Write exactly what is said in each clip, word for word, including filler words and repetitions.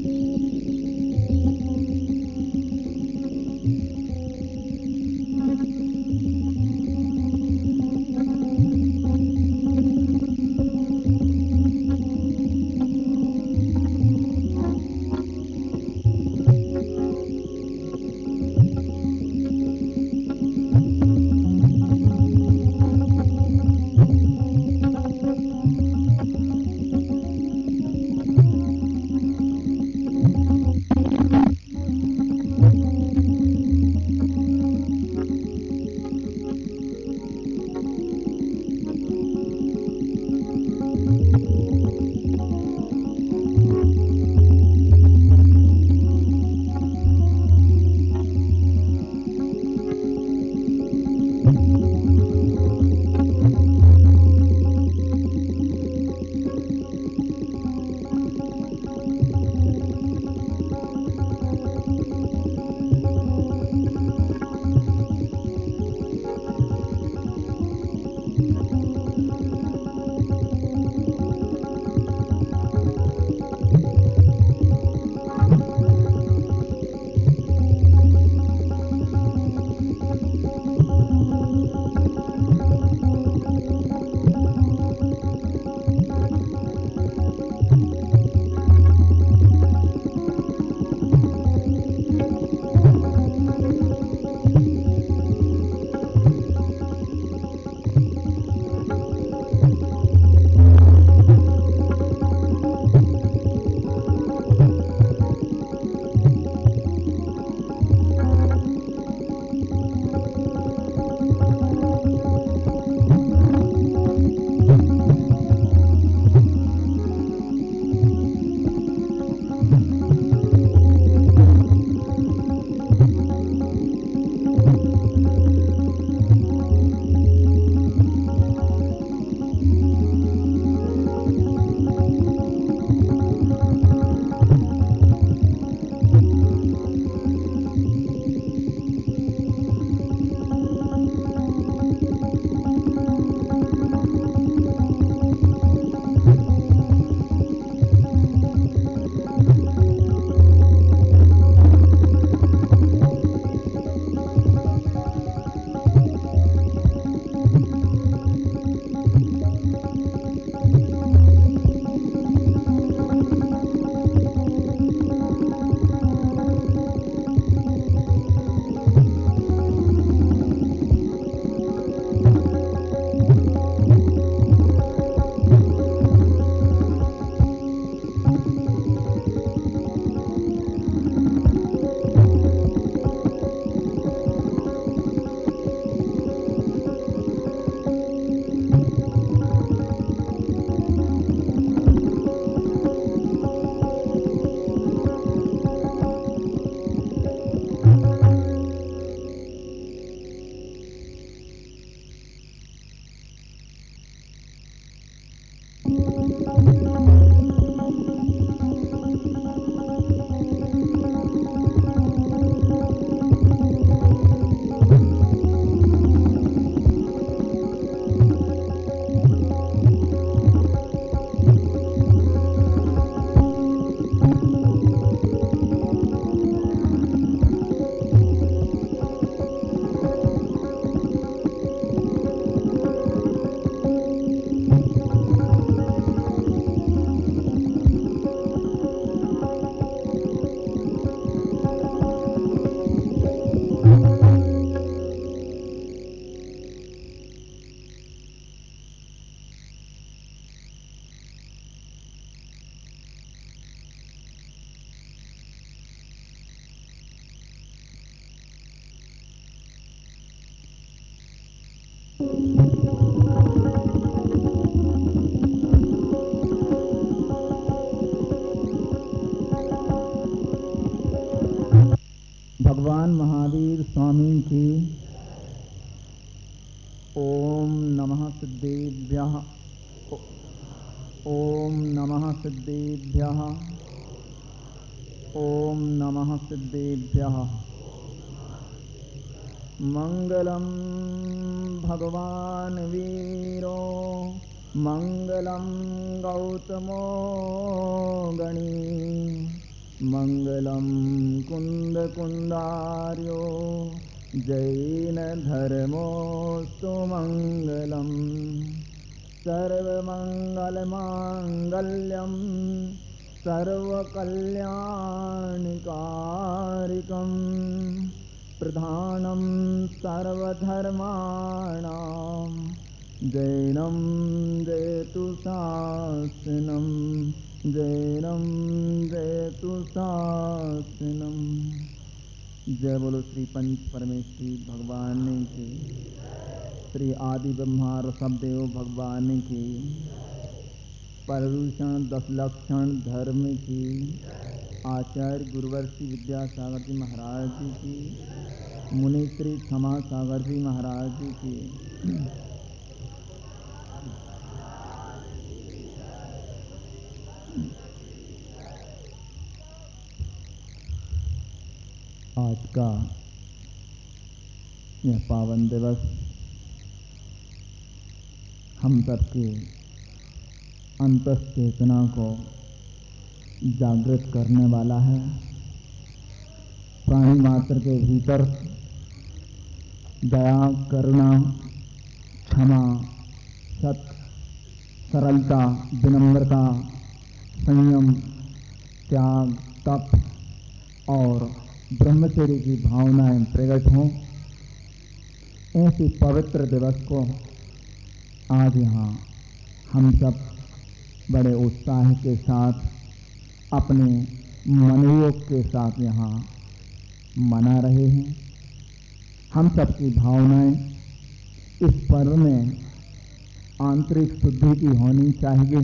भगवान महावीर स्वामी की ओम नमः सिद्धेभ्यः ओम नमः सिद्धेभ्यः ओम नमः सिद्धेभ्यः। मंगलम भगवान वीरो मंगलम गौतमो गणी मङ्गलं कुन्दकुन्दार्यो जैनधर्मोऽस्तु मङ्गलम् सर्वमङ्गलमाङ्गल्यं सर्वकल्याणिकारकम् प्रधानं सर्वधर्माणां जैनं जयतु शासनं जैनं जयतु शासनम। जय बोलो श्री पंच परमेश्वरी भगवान की, श्री आदि ब्रह्मा ऋषभदेव भगवान की, पर्यूषण दस लक्षण धर्म की, आचार्य गुरुवर्षि विद्यासागर जी महाराज जी की, मुनि श्री क्षमा सागर जी महाराज जी की। आज का यह पावन दिवस हम सबके अंतश्चेतना को जागृत करने वाला है। प्राणी मात्र के भीतर दया, करुणा, क्षमा, सत्य, सरलता, विनम्रता, संयम, त्याग, तप और ब्रह्मचर्य की भावनाएं प्रकट हों, ऐसे पवित्र दिवस को आज यहाँ हम सब बड़े उत्साह के साथ अपने मनोयोग के साथ यहाँ मना रहे हैं। हम सबकी भावनाएं इस पर्व में आंतरिक शुद्धि की होनी चाहिए।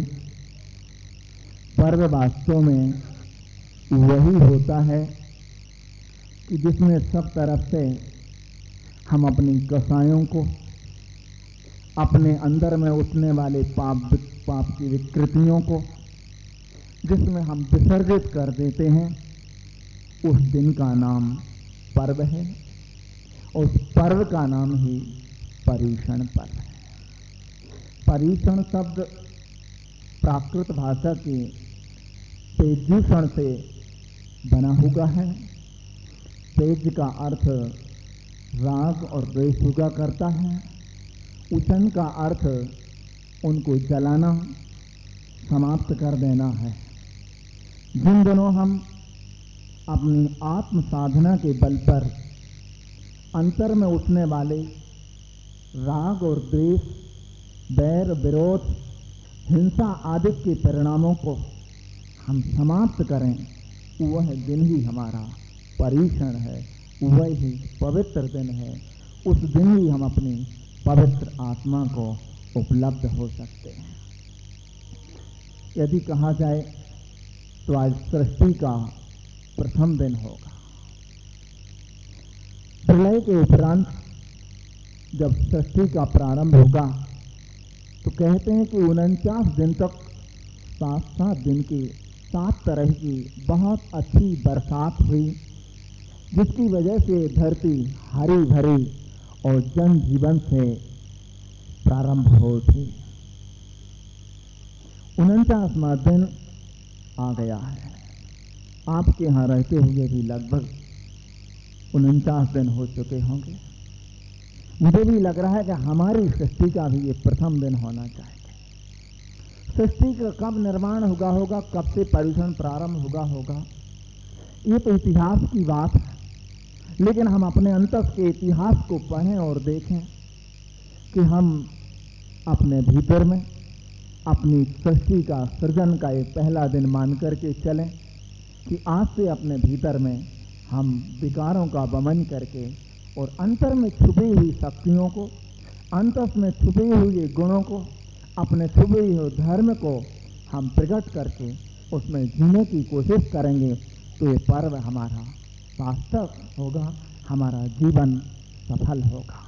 पर्व वास्तव में वही होता है कि जिसमें सब तरफ से हम अपनी कसायों को, अपने अंदर में उठने वाले पाप पाप की विकृतियों को जिसमें हम विसर्जित कर देते हैं, उस दिन का नाम पर्व है। उस पर्व का नाम ही पर्यूषण पर्व है। पर्यूषण शब्द प्राकृत भाषा के पेज्यूषण से बना हुआ है। पेज का अर्थ राग और द्वेष हुआ करता है। उषण का अर्थ उनको जलाना, समाप्त कर देना है। जिन दिनों हम अपनी आत्म साधना के बल पर अंतर में उठने वाले राग और द्वेष, बैर, विरोध, हिंसा आदि के परिणामों को हम समाप्त करें, वह दिन ही हमारा पर्यूषण है, वही पवित्र दिन है। उस दिन ही हम अपनी पवित्र आत्मा को उपलब्ध हो सकते हैं। यदि कहा जाए तो आज सृष्टि का प्रथम दिन होगा। प्रलय के उपरांत जब सृष्टि का प्रारंभ होगा तो कहते हैं कि उनचास दिन तक सात सात दिन की सात तरह की बहुत अच्छी बरसात हुई, जिसकी वजह से धरती हरी भरी और जन जीवन से प्रारंभ हो उठी। उनचासवां दिन आ गया है। आपके यहां रहते हुए भी लगभग उनचास दिन हो चुके होंगे। मुझे भी लग रहा है कि हमारी सृष्टि का भी ये प्रथम दिन होना चाहिए। सृष्टि का कब निर्माण हुआ होगा, कब से पर्यूषण प्रारंभ हुआ होगा, ये तो इतिहास की बात है। लेकिन हम अपने अंतस के इतिहास को पढ़ें और देखें कि हम अपने भीतर में अपनी सृष्टि का सृजन का एक पहला दिन मान करके चलें कि आज से अपने भीतर में हम विकारों का वमन करके और अंतर में छुपी हुई शक्तियों को, अंतस में छुपे हुए गुणों को, अपने छुपे हुए धर्म को हम प्रकट करके उसमें जीने की कोशिश करेंगे तो ये पर्व हमारा सार्थक होगा, हमारा जीवन सफल होगा।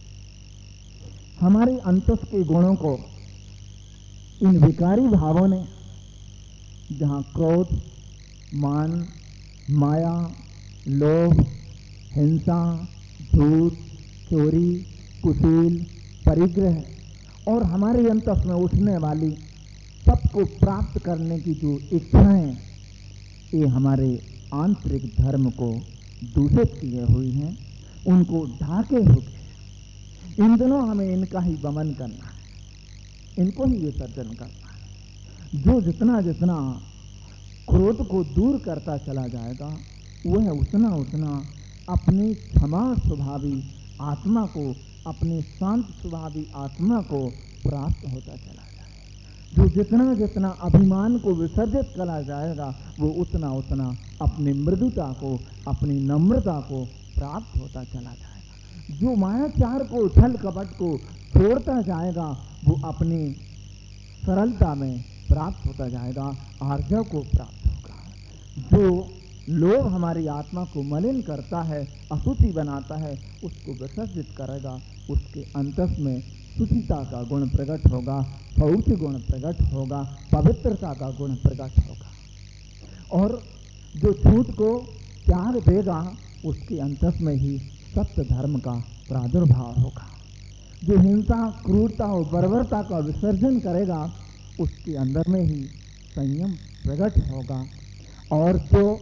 हमारे अंतस के गुणों को इन विकारी भावों ने, जहां क्रोध, मान, माया, लोभ, हिंसा, झूठ, चोरी, कुशील, परिग्रह और हमारे अंतस में उठने वाली सबको प्राप्त करने की जो इच्छाएं, ये हमारे आंतरिक धर्म को दूषित किए हुए हैं, उनको ढाके हुए। इन दिनों हमें इनका ही दमन करना है, इनको ही विसर्जन करना है। जो जितना जितना क्रोध को दूर करता चला जाएगा, वह उतना उतना अपनी क्षमा स्वभावी आत्मा को, अपनी शांत स्वभावी आत्मा को प्राप्त होता चला जाएगा। जो जितना जितना अभिमान को विसर्जित करा जाएगा, वो उतना उतना अपनी मृदुता को, अपनी नम्रता को प्राप्त होता चला जाएगा। जो मायाचार को, छल कपट को छोड़ता जाएगा, वो अपनी सरलता में प्राप्त होता जाएगा, आर्जव को प्राप्त होगा। जो लोभ हमारी आत्मा को मलिन करता है, अशुचि बनाता है, उसको विसर्जित करेगा, उसके अंतस में शुचिता का गुण प्रकट होगा, शौच गुण प्रकट होगा, पवित्रता का गुण प्रकट होगा। और जो झूठ को त्याग देगा, उसके अंतस में ही सत्य धर्म का प्रादुर्भाव होगा। जो हिंसा, क्रूरता और बर्बरता का विसर्जन करेगा, उसके अंदर में ही संयम प्रकट होगा। और जो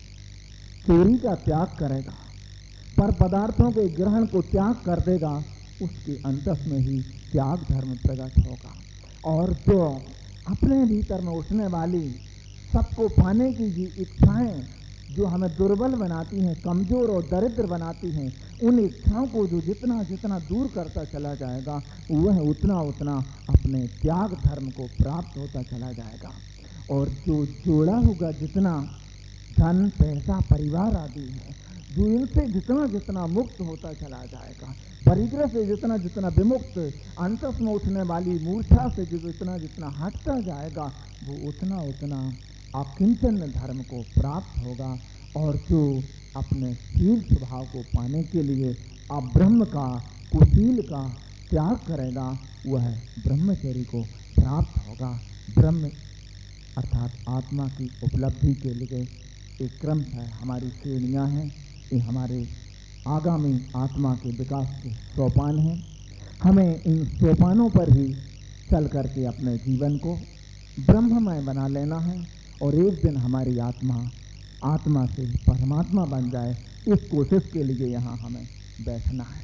चोरी का त्याग करेगा, पर पदार्थों के ग्रहण को त्याग कर देगा, उसके अंतस में ही त्याग धर्म प्रकट होगा। और जो अपने भीतर में उठने वाली सबको पाने की जी इच्छाएं जो हमें दुर्बल बनाती हैं, कमजोर और दरिद्र बनाती हैं, उन इच्छाओं को जो जितना जितना दूर करता चला जाएगा, वह उतना उतना अपने त्याग धर्म को प्राप्त होता चला जाएगा। और जो जोड़ा होगा जितना धन, पैसा, परिवार आदि है, जो इनसे जितना जितना मुक्त होता चला जाएगा, परिग्रह से जितना जितना विमुक्त, अंतस में उठने वाली मूर्छा से जो जितना जितना हटता जाएगा, वो उतना उतना अकिंचन धर्म को प्राप्त होगा। और जो अपने शील स्वभाव को पाने के लिए अब्रह्म का, कुशील का त्याग करेगा, वह ब्रह्मचर्य को प्राप्त होगा। ब्रह्म अर्थात आत्मा की उपलब्धि के लिए एक क्रम है, हमारी श्रेणियां हैं, ये हमारे आगामी आत्मा के विकास के सोपान हैं। हमें इन सोपानों पर ही चल करके अपने जीवन को ब्रह्ममय बना लेना है, और एक दिन हमारी आत्मा आत्मा से परमात्मा बन जाए, इस कोशिश के लिए यहाँ हमें बैठना है।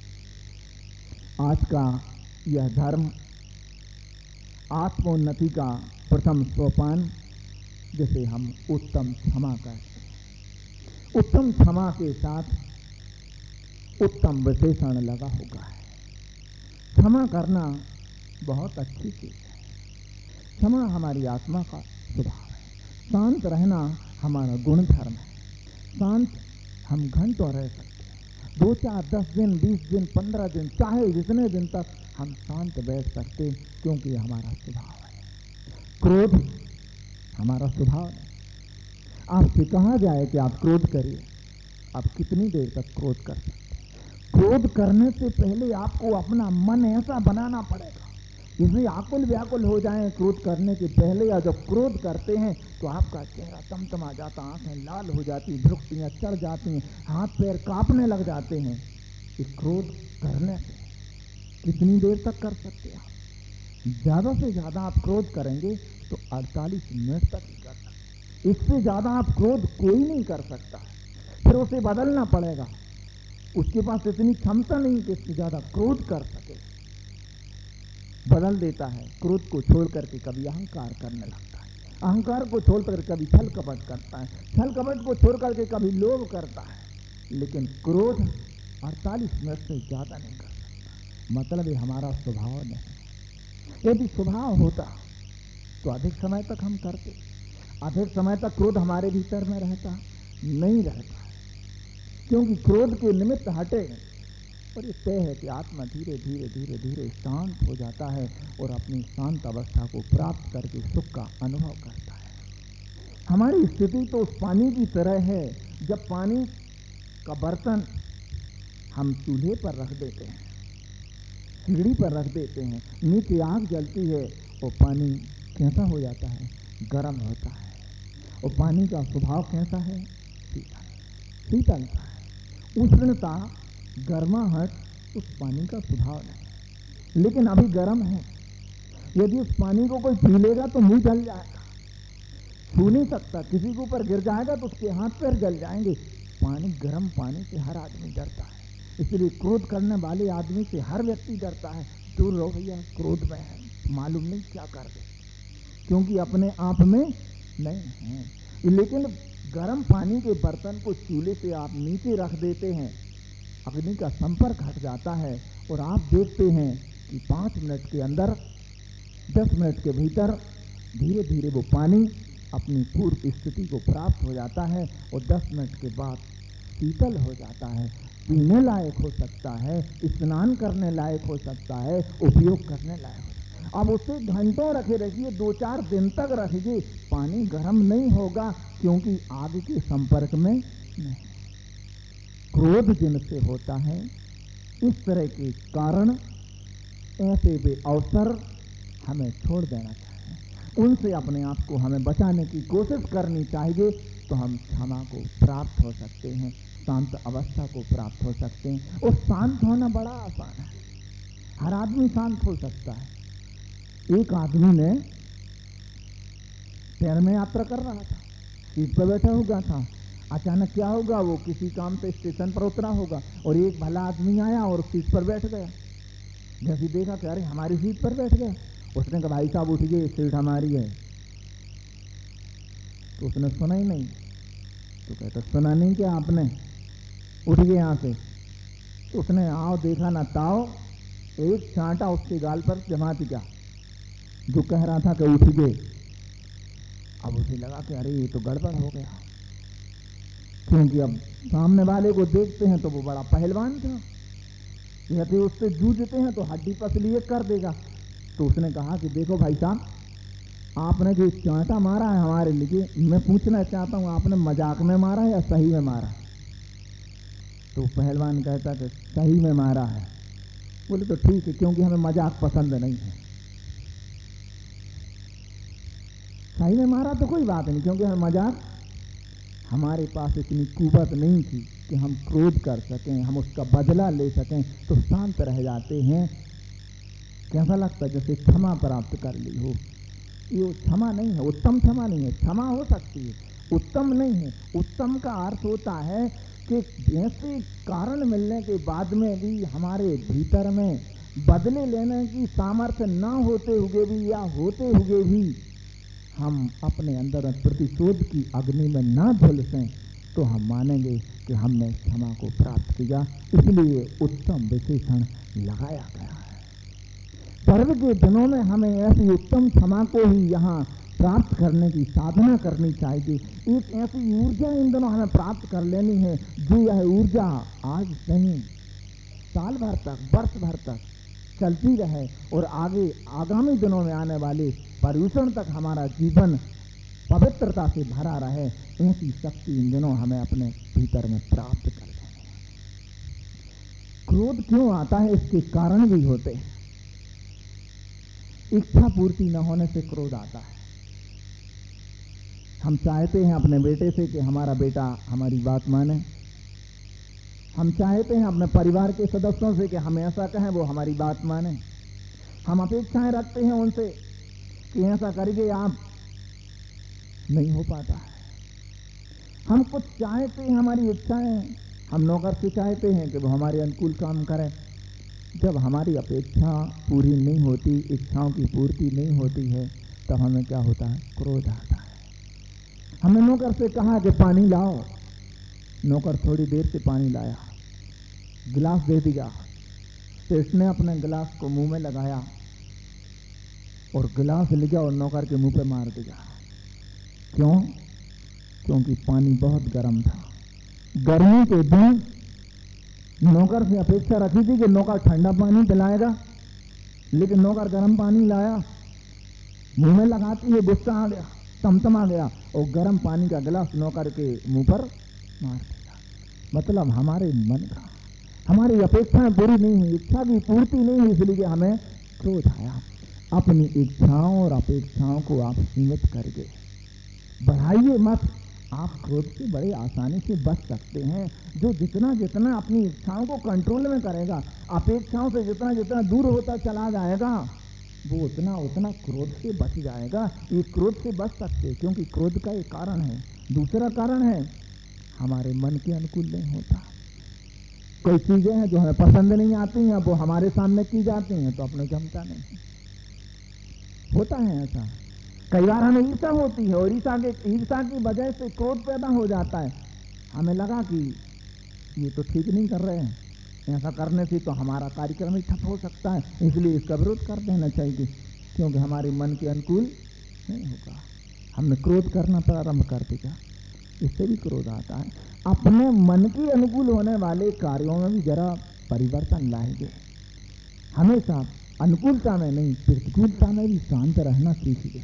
आज का यह धर्म आत्मोन्नति का प्रथम सोपान, जिसे हम उत्तम क्षमा कहते हैं। उत्तम क्षमा के साथ उत्तम विशेषण लगा होगा है। क्षमा करना बहुत अच्छी चीज है। क्षमा हमारी आत्मा का स्वभाव है। शांत रहना हमारा गुण धर्म है। शांत हम घंटों रह सकते हैं, दो चार दस दिन, बीस दिन, पंद्रह दिन, चाहे जितने दिन तक हम शांत बैठ सकते, क्योंकि हमारा स्वभाव है। क्रोध हमारा स्वभाव नहीं। आपसे कहा जाए कि आप क्रोध करिए, आप कितनी देर तक क्रोध कर सकते हैं? क्रोध करने से पहले आपको अपना मन ऐसा बनाना पड़ेगा, इसलिए आकुल व्याकुल हो जाएं क्रोध करने के पहले, या जब क्रोध करते हैं तो आपका चेहरा तमतमा जाता, आंखें लाल हो जाती, भ्रुकुटियां चढ़ जाती हैं, हाथ पैर कांपने लग जाते हैं। इस क्रोध करने से कितनी देर तक कर सकते हैं आप? ज्यादा से ज्यादा आप क्रोध करेंगे तो अड़तालीस मिनट तक ही कर सकते। इससे ज्यादा आप क्रोध कोई नहीं कर सकता, फिर उसे बदलना पड़ेगा। उसके पास इतनी क्षमता नहीं कि इससे ज्यादा क्रोध कर सके। बदल देता है, क्रोध को छोड़ करके कभी अहंकार करने लगता है, अहंकार को छोड़कर कभी छल कपट करता है, छल कपट को छोड़ करके कभी लोभ करता है। लेकिन क्रोध अड़तालीस मिनट से ज्यादा नहीं कर सकता। मतलब ये हमारा स्वभाव नहीं। यदि स्वभाव होता तो अधिक समय तक हम करते। अधिक समय तक क्रोध हमारे भीतर में रहता नहीं रहता है, क्योंकि क्रोध के निमित्त हटे, और ये तय है कि आत्मा धीरे धीरे धीरे धीरे शांत हो जाता है और अपनी शांत अवस्था को प्राप्त करके सुख का अनुभव करता है। हमारी स्थिति तो उस पानी की तरह है, जब पानी का बर्तन हम चूल्हे पर रख देते हैं, सीढ़ी पर रख देते हैं, नीचे आग जलती है और पानी कैसा हो जाता है? गर्म होता है। और पानी का स्वभाव कैसा है? शीतल, शीतलता है, उष्णता, गर्माहट उस पानी का स्वभाव नहीं। लेकिन अभी गर्म है, यदि उस पानी को कोई पी लेगा तो मुंह जल जाएगा। छू नहीं सकता, किसी के ऊपर गिर जाएगा तो उसके हाथ पैर जल जाएंगे। पानी, गर्म पानी से हर आदमी डरता है, इसलिए क्रोध करने वाले आदमी से हर व्यक्ति डरता है। दूर रहो भैया, क्रोध में है, मालूम नहीं क्या कर दे, क्योंकि अपने आप में नहीं है। लेकिन गर्म पानी के बर्तन को चूल्हे से आप नीचे रख देते हैं, अग्नि का संपर्क हट जाता है और आप देखते हैं कि पांच मिनट के अंदर, दस मिनट के भीतर धीरे धीरे वो पानी अपनी पूर्व स्थिति को प्राप्त हो जाता है और दस मिनट के बाद शीतल हो जाता है, पीने लायक हो सकता है, स्नान करने लायक हो सकता है, उपयोग करने लायक हो सकता है। अब उसे घंटों रखे रखिए, दो चार दिन तक रखिए, पानी गर्म नहीं होगा, क्योंकि आग के संपर्क में नहीं। क्रोध जिनसे होता है, इस तरह के कारण, ऐसे वे अवसर हमें छोड़ देना चाहिए, उनसे अपने आप को हमें बचाने की कोशिश करनी चाहिए, तो हम क्षमा को प्राप्त हो सकते हैं, शांत अवस्था को प्राप्त हो सकते हैं। और शांत होना बड़ा आसान है, हर आदमी शांत हो सकता है। एक आदमी ने ट्रेन में यात्रा कर रहा था, सीट पर बैठा हुआ था, अचानक क्या होगा, वो किसी काम से स्टेशन पर उतरा होगा और एक भला आदमी आया और सीट पर बैठ गया। जैसे देखा कि अरे हमारी सीट पर बैठ गया, उसने कहा भाई साहब उठिए, सीट हमारी है। तो उसने सुना ही नहीं, तो कहता सुना नहीं क्या आपने, उठिए यहां से। तो उसने आओ देखा ना ताओ, एक चांटा उसके गाल पर जमा दिया, जो कह रहा था कि उठिए। अब उसे लगा कि अरे ये तो गड़बड़ हो गया, क्योंकि अब सामने वाले को देखते हैं तो वो बड़ा पहलवान था, यदि उससे जूझते हैं तो हड्डी पसली एक कर देगा। तो उसने कहा कि देखो भाई साहब, आपने जो चांटा मारा है हमारे लिए, मैं पूछना चाहता हूं आपने मजाक में मारा है या सही में मारा? तो पहलवान कहता कि सही में मारा है। बोले तो ठीक है, क्योंकि हमें मजाक पसंद नहीं है। सही में मारा तो कोई बात नहीं, क्योंकि हमें मजाक, हमारे पास इतनी कुवत नहीं थी कि हम क्रोध कर सकें, हम उसका बदला ले सकें, तो शांत रह जाते हैं। कैसा लगता है जैसे क्षमा प्राप्त कर ली हो। ये क्षमा नहीं है, उत्तम क्षमा नहीं है, क्षमा हो सकती है, उत्तम नहीं है। उत्तम का अर्थ होता है कि ऐसे कारण मिलने के बाद में भी हमारे भीतर में बदले लेने की सामर्थ्य ना होते हुए भी या होते हुए भी हम अपने अंदर प्रतिशोध की अग्नि में ना झुलसें, तो हम मानेंगे कि हमने क्षमा को प्राप्त किया। इसलिए उत्तम विशेषण लगाया गया है। पर्व के दिनों में हमें ऐसी उत्तम क्षमा को ही यहाँ प्राप्त करने की साधना करनी चाहिए। एक ऐसी ऊर्जा इन दिनों हमें प्राप्त कर लेनी है, जो यह ऊर्जा आज नहीं, साल भर तक, वर्ष भर तक चलती रहे और आगे आगामी दिनों में आने वाले पर्यूषण तक हमारा जीवन पवित्रता से भरा रहे। ऐसी शक्ति इन दिनों हमें अपने भीतर में प्राप्त कर लेनी है। क्रोध क्यों आता है, इसके कारण भी होते हैं। इच्छा पूर्ति न होने से क्रोध आता है। हम चाहते हैं अपने बेटे से कि हमारा बेटा हमारी बात माने, हम चाहते हैं अपने परिवार के सदस्यों से कि हम ऐसा कहें वो हमारी बात माने, हम अपेक्षाएं रखते हैं उनसे कि ऐसा करिए आप, नहीं हो पाता है। हम कुछ चाहते हैं, हमारी इच्छाएं, हम नौकर से चाहते हैं कि वो हमारे अनुकूल काम करें। जब हमारी अपेक्षा पूरी नहीं होती, इच्छाओं की पूर्ति नहीं होती है, तब हमें क्या होता है, क्रोध आता है। हमने नौकर से कहा कि पानी लाओ, नौकर थोड़ी देर से पानी लाया, गिलास दे दिया, सेठ ने अपने गिलास को मुंह में लगाया और गिलास ले गया और नौकर के मुंह पे मार दिया। क्यों? क्योंकि पानी बहुत गर्म था। गर्मी के दिन नौकर से अपेक्षा रखी थी कि नौकर ठंडा पानी पिलाएगा, लेकिन नौकर गर्म पानी लाया, मुंह में लगाती है गुस्सा आ गया, तमतमा गया और गर्म पानी का गिलास नौकर के मुंह पर मार दिया। मतलब हमारे मन का, हमारी अपेक्षाएं पूरी नहीं हुई, इच्छा की पूर्ति नहीं हुई, इसलिए हमें क्रोध आया। अपनी इच्छाओं और अपेक्षाओं को आप सीमित करके बढ़ाइए मत, आप क्रोध से बड़े आसानी से बच सकते हैं। जो जितना जितना अपनी इच्छाओं को कंट्रोल में करेगा, अपेक्षाओं से जितना जितना दूर होता चला जाएगा, वो उतना उतना क्रोध से बच जाएगा। ये क्रोध से बच सकते क्योंकि क्रोध का एक कारण है। दूसरा कारण है हमारे मन के अनुकूल नहीं होता। कोई चीजें हैं जो हमें पसंद नहीं आती हैं, वो हमारे सामने की जाती हैं तो अपने जमता नहीं है। होता है ऐसा। कई बार हमें ईर्षा होती है और ईर्षा के ईर्षा की वजह से क्रोध पैदा हो जाता है। हमें लगा कि ये तो ठीक नहीं कर रहे हैं, ऐसा करने से तो हमारा कार्यक्रम ही ठप हो सकता है, इसलिए इसका विरोध कर देना चाहिए क्योंकि हमारे मन के अनुकूल नहीं होगा। हमने क्रोध करना प्रारंभ कर दिया, इससे भी क्रोध आता है। अपने मन के अनुकूल होने वाले कार्यों में भी जरा परिवर्तन लाएंगे। हमेशा अनुकूलता में नहीं, प्रतिकूलता में भी शांत रहना सीखिए।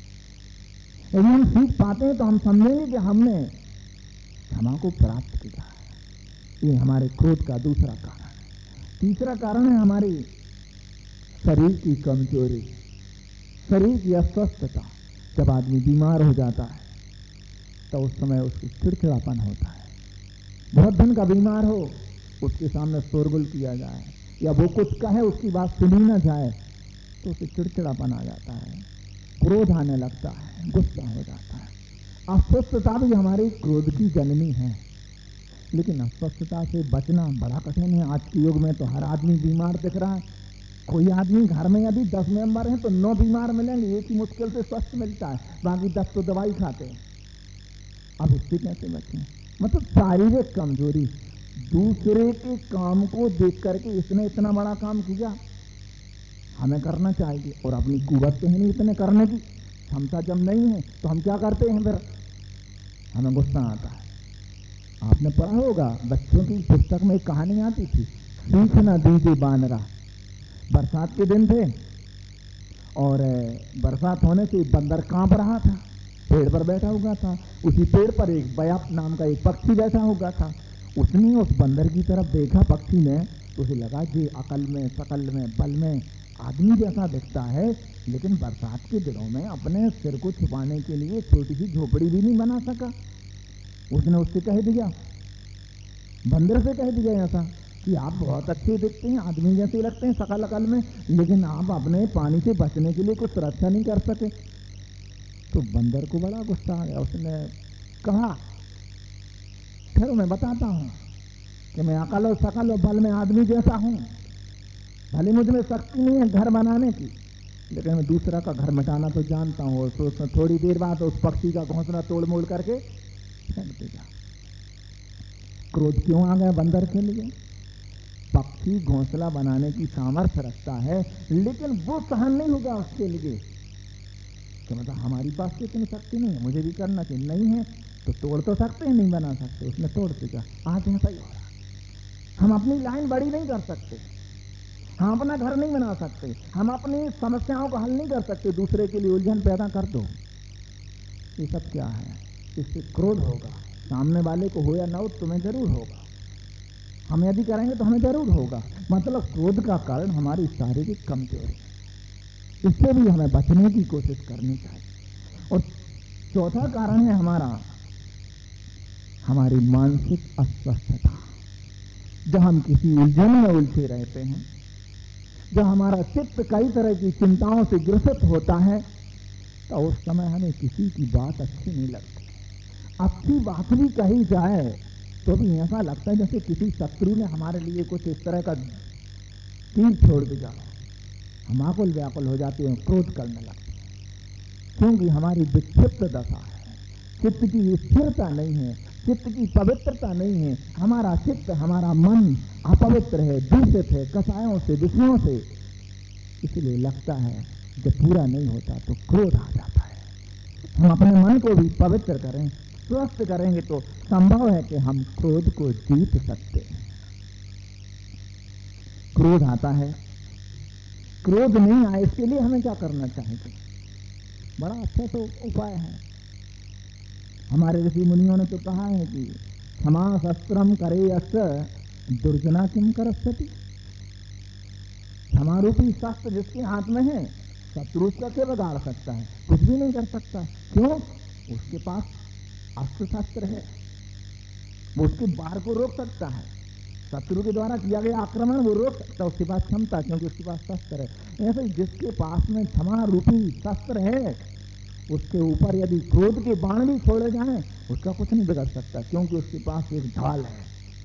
यदि हम सीख पाते हैं तो हम समझेंगे कि हमने क्षमा को प्राप्त किया है। ये हमारे क्रोध का दूसरा कारण है। तीसरा कारण है हमारी शरीर की कमजोरी, शरीर की अस्वस्थता। जब आदमी बीमार हो जाता है तो उस समय उसको चिड़चिड़ापन होता है। बहुत दिन का बीमार हो, उसके सामने शोरगुल किया जाए या वो कुछ कहे उसकी बात सुनी ना जाए तो उसे चिड़चिड़ापन आ जाता है, क्रोध आने लगता है, गुस्सा हो जाता है। अस्वस्थता भी हमारे क्रोध की जननी है, लेकिन अस्वस्थता से बचना बड़ा कठिन है। आज के युग में तो हर आदमी बीमार दिख रहा है। कोई आदमी घर में यदि दस मेंबर हैं तो नौ बीमार मिलेंगे, एक ही मुश्किल से स्वस्थ मिलता है, बाकी दस तो दवाई खाते हैं। अब इससे कैसे बचें? मतलब शारीरिक कमजोरी, दूसरे के काम को देख करके इसने इतना बड़ा काम किया, हमें करना चाहिए, और अपनी कुवत तो है नहीं इतने करने की, क्षमता जब नहीं है तो हम क्या करते हैं, फिर हमें गुस्सा आता है। आपने पढ़ा होगा, बच्चों की पुस्तक में एक कहानी आती थी, सीख न दीजिए बानरा। बरसात के दिन थे और बरसात होने से बंदर कांप रहा था, पेड़ पर बैठा हुआ था। उसी पेड़ पर एक बयाप नाम का एक पक्षी बैठा हुआ था। उसने उस बंदर की तरफ देखा, पक्षी ने, तो उसे लगा जी अकल में, शकल में, बल में आदमी जैसा दिखता है, लेकिन बरसात के दिनों में अपने सिर को छुपाने के लिए छोटी सी झोपड़ी भी नहीं बना सका। उसने उससे कह दिया, बंदर से कह दिया ऐसा कि आप बहुत अच्छे दिखते हैं, आदमी जैसे लगते हैं शकल अकल में, लेकिन आप अपने पानी से बचने के लिए कुछ सुरक्षा नहीं कर सके। तो बंदर को बड़ा गुस्सा आ गया। उसने कहा, फिर मैं बताता हूं कि मैं अकल और शकल और बल में आदमी जैसा हूं, भले मुझ में शक्ति नहीं है घर बनाने की, लेकिन मैं दूसरा का घर मिटाना तो जानता हूं। और तो थोड़ी देर बाद उस पक्षी का घोंसला तोड़ मोड़ करके फेंक देगा। क्रोध क्यों आ गया बंदर के लिए? पक्षी घोंसला बनाने की सामर्थ्य रखता है, लेकिन वो सहन नहीं होगा उसके लिए कि मतलब हमारी पास तो इतनी शक्ति नहीं है, मुझे भी करना चाहिए। नहीं है तो तोड़ तो सकते हैं, नहीं बना सकते। उसने तोड़ दिया। आज ऐसा ही हो रहा, हम अपनी लाइन बड़ी नहीं कर सकते, हम अपना घर नहीं बना सकते, हम अपनी समस्याओं को हल नहीं कर सकते, दूसरे के लिए उलझन पैदा कर दो। ये सब क्या है? इससे क्रोध होगा, सामने वाले को हो या ना हो तुम्हें जरूर होगा। हम यदि करेंगे तो हमें जरूर होगा। मतलब क्रोध का कारण हमारी शारीरिक कमजोरी, इससे भी हमें बचने की कोशिश करनी चाहिए। और चौथा कारण है हमारा हमारी मानसिक अस्वस्थता। जब हम किसी उलझन में उलझे रहते हैं, जब हमारा चित्त कई तरह की चिंताओं से ग्रसित होता है, तो उस समय हमें किसी की बात अच्छी नहीं लगती। अच्छी बात भी कही जाए तो भी ऐसा लगता है जैसे किसी शत्रु ने हमारे लिए कुछ इस तरह का तीर छोड़ दिया। हम आकुल व्याकुल हो जाते हैं, क्रोध करने लगते हैं, क्योंकि हमारी विक्षिप्त दशा है, चित्त की स्थिरता नहीं है, चित्त की पवित्रता नहीं है। हमारा चित्त, हमारा मन अपवित्र है, दूषित है कषायों से, विषयों से। इसलिए लगता है जब पूरा नहीं होता तो क्रोध आ जाता है। हम अपने मन को भी पवित्र करें, स्वस्थ करेंगे तो संभव है कि हम क्रोध को जीत सकते हैं। क्रोध आता है, क्रोध नहीं आए इसके लिए हमें क्या करना चाहिए? बड़ा अच्छा तो उपाय है। हमारे ऋषि मुनियों ने तो कहा है कि क्षमा शस्त्रम करे अस्य दुर्जना किम करस्यति। क्षमा रूपी शस्त्र जिसके हाथ में है, शत्रु उसका क्या बिगाड़ सकता है? कुछ भी नहीं कर सकता। क्यों? उसके पास अस्त्र शस्त्र है, वो उसके वार को रोक सकता है। शत्रु के द्वारा किया गया आक्रमण वो रोक सकता है, उसके पास क्षमता, क्योंकि उसके पास शस्त्र है। ऐसे जिसके पास में क्षमा रूपी शस्त्र है, उसके ऊपर यदि क्रोध के बाण भी छोड़े जाएं, उसका कुछ नहीं बिगड़ सकता, क्योंकि उसके पास एक ढाल है।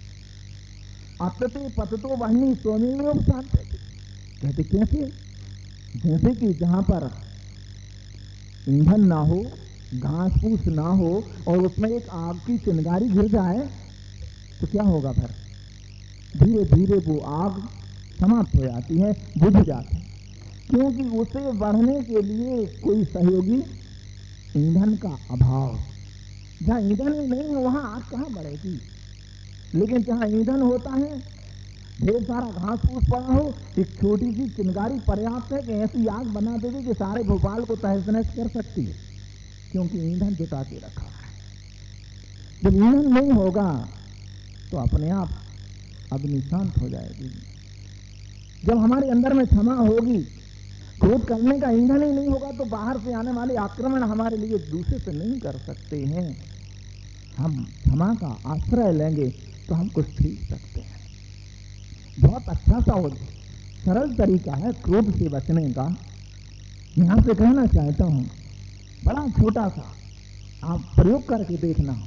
अतते पततो वहनी स्वमेव शांत। कहते कैसे? जैसे कि जहां पर ईंधन ना हो, घास फूस ना हो, और उसमें एक आग की चिंगारी गिर जाए तो क्या होगा? फिर धीरे धीरे वो आग समाप्त हो जाती है, बुझ जाती है, क्योंकि उसे बढ़ने के लिए कोई सहयोगी ईंधन का अभाव। जहां ईंधन ही नहीं है वहां आग कहां बढ़ेगी? लेकिन जहां ईंधन होता है, ढेर सारा घास फूस पड़ा हो, एक छोटी सी चिंगारी पर्याप्त है कि ऐसी आग बना देगी कि सारे भोपाल को तहस नहस कर सकती है, क्योंकि ईंधन जुटा के रखा है। जब ईंधन नहीं होगा तो अपने आप अग्नि शांत हो जाएगी। जब हमारे अंदर में क्षमा होगी, क्रोध करने का ईंधन ही नहीं होगा, तो बाहर से आने वाले आक्रमण हमारे लिए दूसरे से नहीं कर सकते हैं। हम क्षमा का आश्रय लेंगे तो हम कुछ सीख सकते हैं। बहुत अच्छा सा और सरल तरीका है क्रोध से बचने का। मैं आपसे कहना चाहता हूं, बड़ा छोटा सा, आप प्रयोग करके देखना।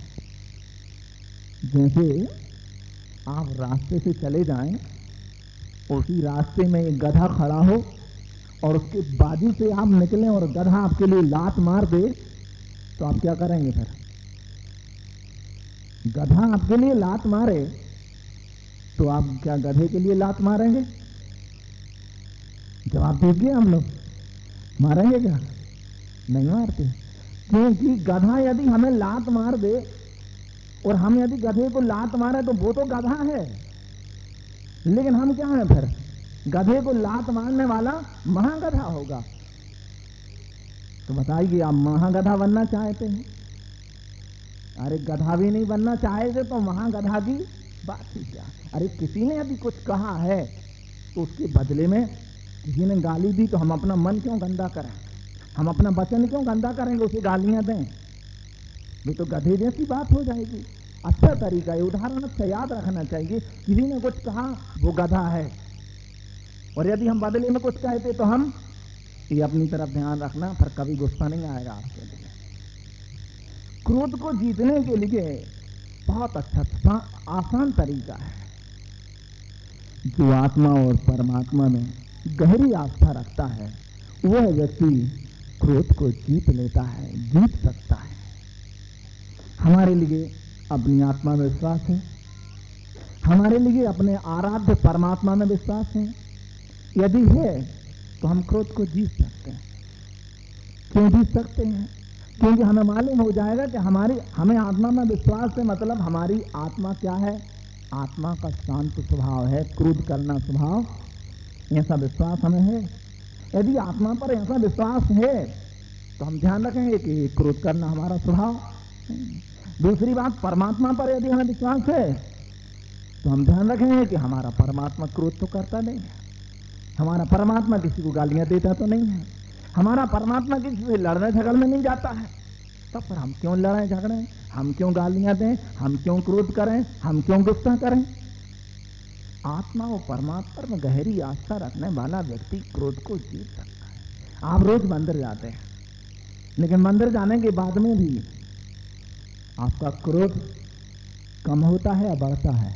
जैसे आप रास्ते से चले जाएं, उसी रास्ते में एक गधा खड़ा हो और उसके बाजू से आप निकलें और गधा आपके लिए लात मार दे, तो आप क्या करेंगे? फिर गधा आपके लिए लात मारे तो आप क्या गधे के लिए लात मारेंगे? जवाब दीजिए। हम लोग मारेंगे क्या? नहीं मारते, क्योंकि गधा यदि हमें लात मार दे और हम यदि गधे को लात मारे तो वो तो गधा है, लेकिन हम क्या हैं? फिर गधे को लात मारने वाला महागधा होगा। तो बताइए, आप महागधा बनना चाहते हैं? अरे गधा भी नहीं बनना चाहते तो महागधा की बात ही क्या? अरे किसी ने यदि कुछ कहा है तो उसके बदले में किसी ने गाली दी तो हम अपना मन क्यों गंदा करें? हम अपना वचन क्यों गंदा करेंगे? उसे गालियां दें, वे तो गधे जैसी बात हो जाएगी। अच्छा तरीका है, उदाहरण अच्छा याद रखना चाहिए। किसी ने कुछ कहा, वो गधा है, और यदि हम बदले में कुछ कहते तो हम, ये अपनी तरफ ध्यान रखना, फिर कभी गुस्सा नहीं आएगा आपके लिए। क्रोध को जीतने के लिए बहुत अच्छा आसान तरीका है। जो आत्मा और परमात्मा में गहरी आस्था रखता है, वह व्यक्ति क्रोध को जीत लेता है, जीत सकता है। हमारे लिए अपनी आत्मा में विश्वास है, हमारे लिए अपने आराध्य परमात्मा में विश्वास है। यदि है तो हम क्रोध को जीत सकते हैं। क्यों जीत सकते हैं? क्योंकि हमें मालूम हो जाएगा कि हमारी हमें आत्मा में विश्वास है, मतलब हमारी आत्मा क्या है? आत्मा का शांत स्वभाव है, क्रोध करना स्वभाव, ऐसा विश्वास हमें है। यदि आत्मा पर ऐसा विश्वास है तो हम ध्यान रखेंगे कि क्रोध करना हमारा स्वभाव। दूसरी बात, परमात्मा पर यदि हमें विश्वास है तो हम ध्यान रखेंगे कि हमारा परमात्मा क्रोध तो करता नहीं है, हमारा परमात्मा किसी को गालियां देता तो नहीं है, हमारा परमात्मा किसी से लड़ने झगड़ने नहीं जाता है। तब पर हम क्यों लड़ें झगड़ें? हम क्यों गालियां दें? हम क्यों क्रोध करें? हम क्यों गुस्सा करें? आत्मा और परमात्मा में गहरी आस्था रखने वाला व्यक्ति क्रोध को जीत सकता है। आप रोज मंदिर जाते हैं, लेकिन मंदिर जाने के बाद में भी आपका क्रोध कम होता है या बढ़ता है?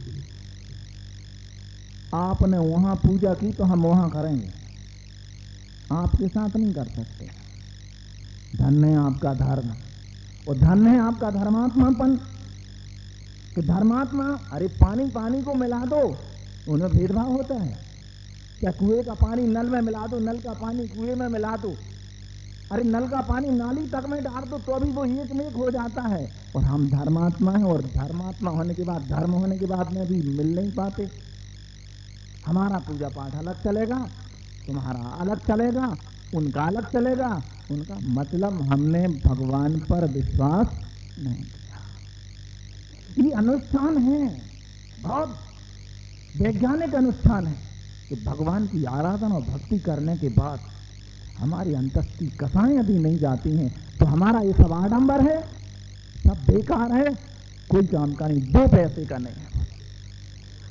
आपने वहां पूजा की तो हम वहां करेंगे, आपके साथ नहीं कर सकते। धन्य है आपका धर्म, और धन्य है आपका धर्मात्मापन। कि धर्मात्मा, अरे पानी पानी को मिला दो, उनमें भेदभाव होता है क्या? कुएं का पानी नल में मिला दो, नल का पानी कुएं में मिला दो, अरे नल का पानी नाली तक में डाल दो तो अभी वो एक में एक हो जाता है। और हम धर्मात्मा हैं, और धर्मात्मा होने के बाद, धर्म होने के बाद में भी मिल नहीं पाते। हमारा पूजा पाठ अलग चलेगा, तुम्हारा अलग चलेगा, उनका अलग चलेगा। उनका मतलब हमने भगवान पर विश्वास नहीं किया। ये अनुष्ठान है, बहुत वैज्ञानिक अनुष्ठान है कि भगवान की आराधना और भक्ति करने के बाद हमारी अंतस की कसाएं यदि नहीं जाती हैं तो हमारा ये सब आडंबर है, सब बेकार है, कोई काम का नहीं, दो पैसे का नहीं है।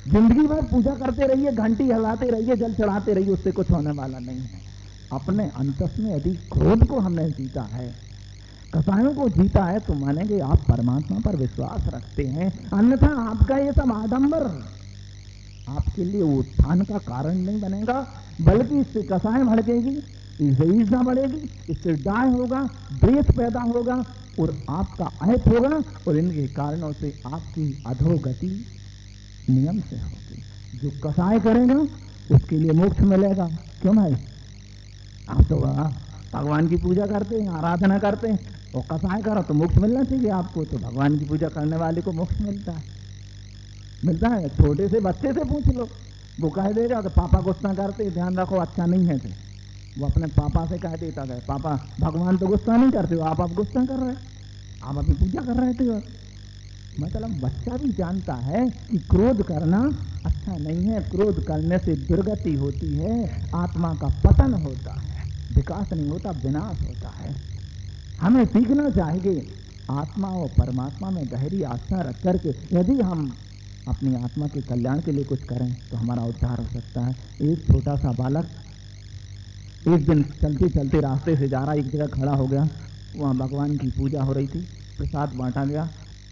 जिंदगी भर पूजा करते रहिए, घंटी हिलाते रहिए, जल चढ़ाते रहिए, उससे कुछ होने वाला नहीं है। अपने अंतस में यदि क्रोध को हमने जीता है, कसायों को जीता है, तो मानेंगे आप परमात्मा पर विश्वास रखते हैं। अन्यथा आपका ये सब आडंबर आपके लिए उत्थान का कारण नहीं बनेगा, बल्कि इससे कसाय भड़केगी, इससे ईर्ष्या बढ़ेगी, इससे डाय होगा, द्वेष पैदा होगा और आपका अहित होगा, और इनके कारणों से आपकी अधोगति नियम से होगी। जो कसाय करेगा उसके लिए मोक्ष मिलेगा। क्यों भाई? आप तो भगवान की पूजा करते हैं, आराधना करते हैं, और कसाय करो तो मोक्ष मिलना चाहिए आपको। तो भगवान की पूजा करने वाले को मोक्ष मिलता है, मिलता है। छोटे से बच्चे से पूछ लो, वो कह देगा कि पापा गुस्सा करते, ध्यान रखो अच्छा नहीं है। थे वो अपने पापा से कह देता है, पापा भगवान तो गुस्सा नहीं करते हो, आप अब गुस्सा कर रहे, आप अभी पूजा कर रहे थे। मतलब बच्चा भी जानता है कि क्रोध करना अच्छा नहीं है, क्रोध करने से दुर्गति होती है, आत्मा का पतन होता है, विकास नहीं होता, विनाश होता है। हमें सीखना चाहिए आत्मा और परमात्मा में गहरी आस्था रख करके यदि हम अपनी आत्मा के कल्याण के लिए कुछ करें तो हमारा उद्धार हो सकता है। एक छोटा सा बालक एक दिन चलते चलते रास्ते से जा रहा, एक जगह खड़ा हो गया, वहां भगवान की पूजा हो रही थी, प्रसाद बांटा गया।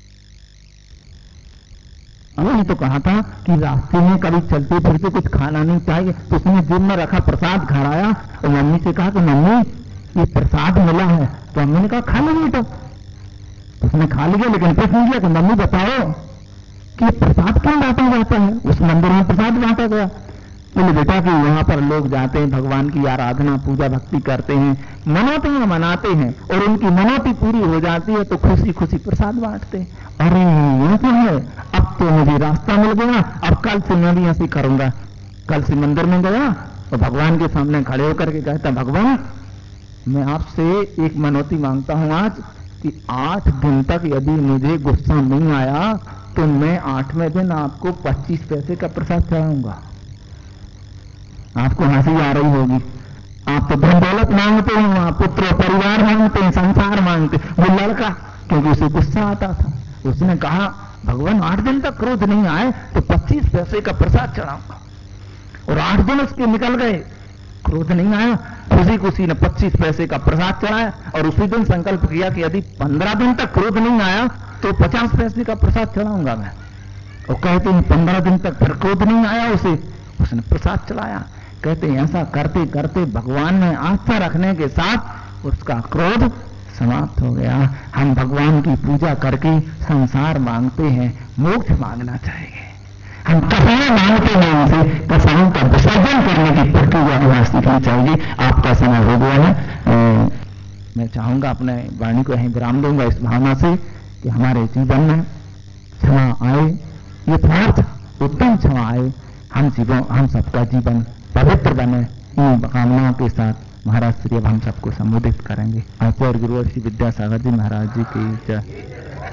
हमने तो कहा था कि रास्ते में कभी चलते फिरते कुछ खाना नहीं चाहिए, तो उसने जेब में रखा प्रसाद घर आया और मम्मी से कहा कि मम्मी ये प्रसाद मिला है। तो मम्मी ने कहा खा लो बेटा। उसने खा लिया, लेकिन प्रश्न किया कि मम्मी बताओ कि प्रसाद क्यों बांटा जाता है? उस मंदिर में प्रसाद बांटा गया। बोले बेटा कि वहां पर लोग जाते हैं, भगवान की आराधना पूजा भक्ति करते हैं, मनोतियां मनाते हैं, और उनकी मनोती पूरी हो जाती है तो खुशी खुशी प्रसाद बांटते हैं। अरे ये तो है, अब तो मुझे रास्ता मिल गया, अब कल से मैं भी ऐसे करूंगा। कल से मंदिर में गया और भगवान के सामने खड़े होकर के कहता, भगवान मैं आपसे एक मनोती मांगता हूं आज कि आठ दिन तक यदि मुझे गुस्सा नहीं आया तो मैं आठवें दिन आपको पच्चीस पैसे का प्रसाद चढ़ाऊंगा। आपको हंसी आ रही होगी, आप तो धन दौलत मांगते हैं, वहां पुत्र परिवार मांगते हैं, संसार मांगते। वो लड़का क्योंकि उसे गुस्सा आता था, उसने कहा भगवान आठ दिन तक क्रोध नहीं आए तो पच्चीस पैसे का प्रसाद चढ़ाऊंगा। और आठ दिन उसके निकल गए, क्रोध नहीं आया, खुशी खुशी ने पच्चीस पैसे का प्रसाद चढ़ाया। और उसी दिन संकल्प किया कि यदि पंद्रह दिन तक क्रोध नहीं आया तो पचास पैसे का प्रसाद चढ़ाऊंगा मैं। और कहते हैं पंद्रह दिन तक फिर क्रोध नहीं आया उसे, उसने प्रसाद चढ़ाया। कहते हैं ऐसा करते करते भगवान में आस्था रखने के साथ उसका क्रोध समाप्त हो गया। हम भगवान की पूजा करके संसार मांगते हैं, मोक्ष मांगना चाहिए। हम कसाई मांगते हैं, उनसे कसाईयों का विसर्जन करने की प्रक्रिया हमें सीखनी चाहिए। आपका समय हो गया है, मैं चाहूंगा अपने वाणी को यहीं विराम दूंगा इस भावना से कि हमारे जीवन में क्षमा आए, यथार्थ उत्तम क्षमा आए, हम जीवन हम सबका जीवन पवित्र बने। इन कामनाओं के साथ महाराज श्री अब हम सबको संबोधित करेंगे। आचार्य गुरु श्री विद्यासागर जी महाराज जी की जय।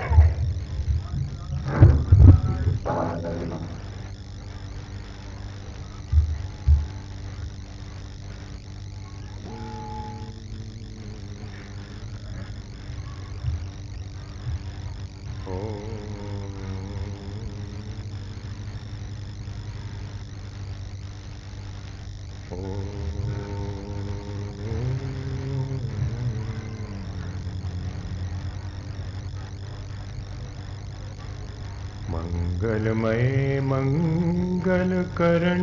मंगलमय मंगल करण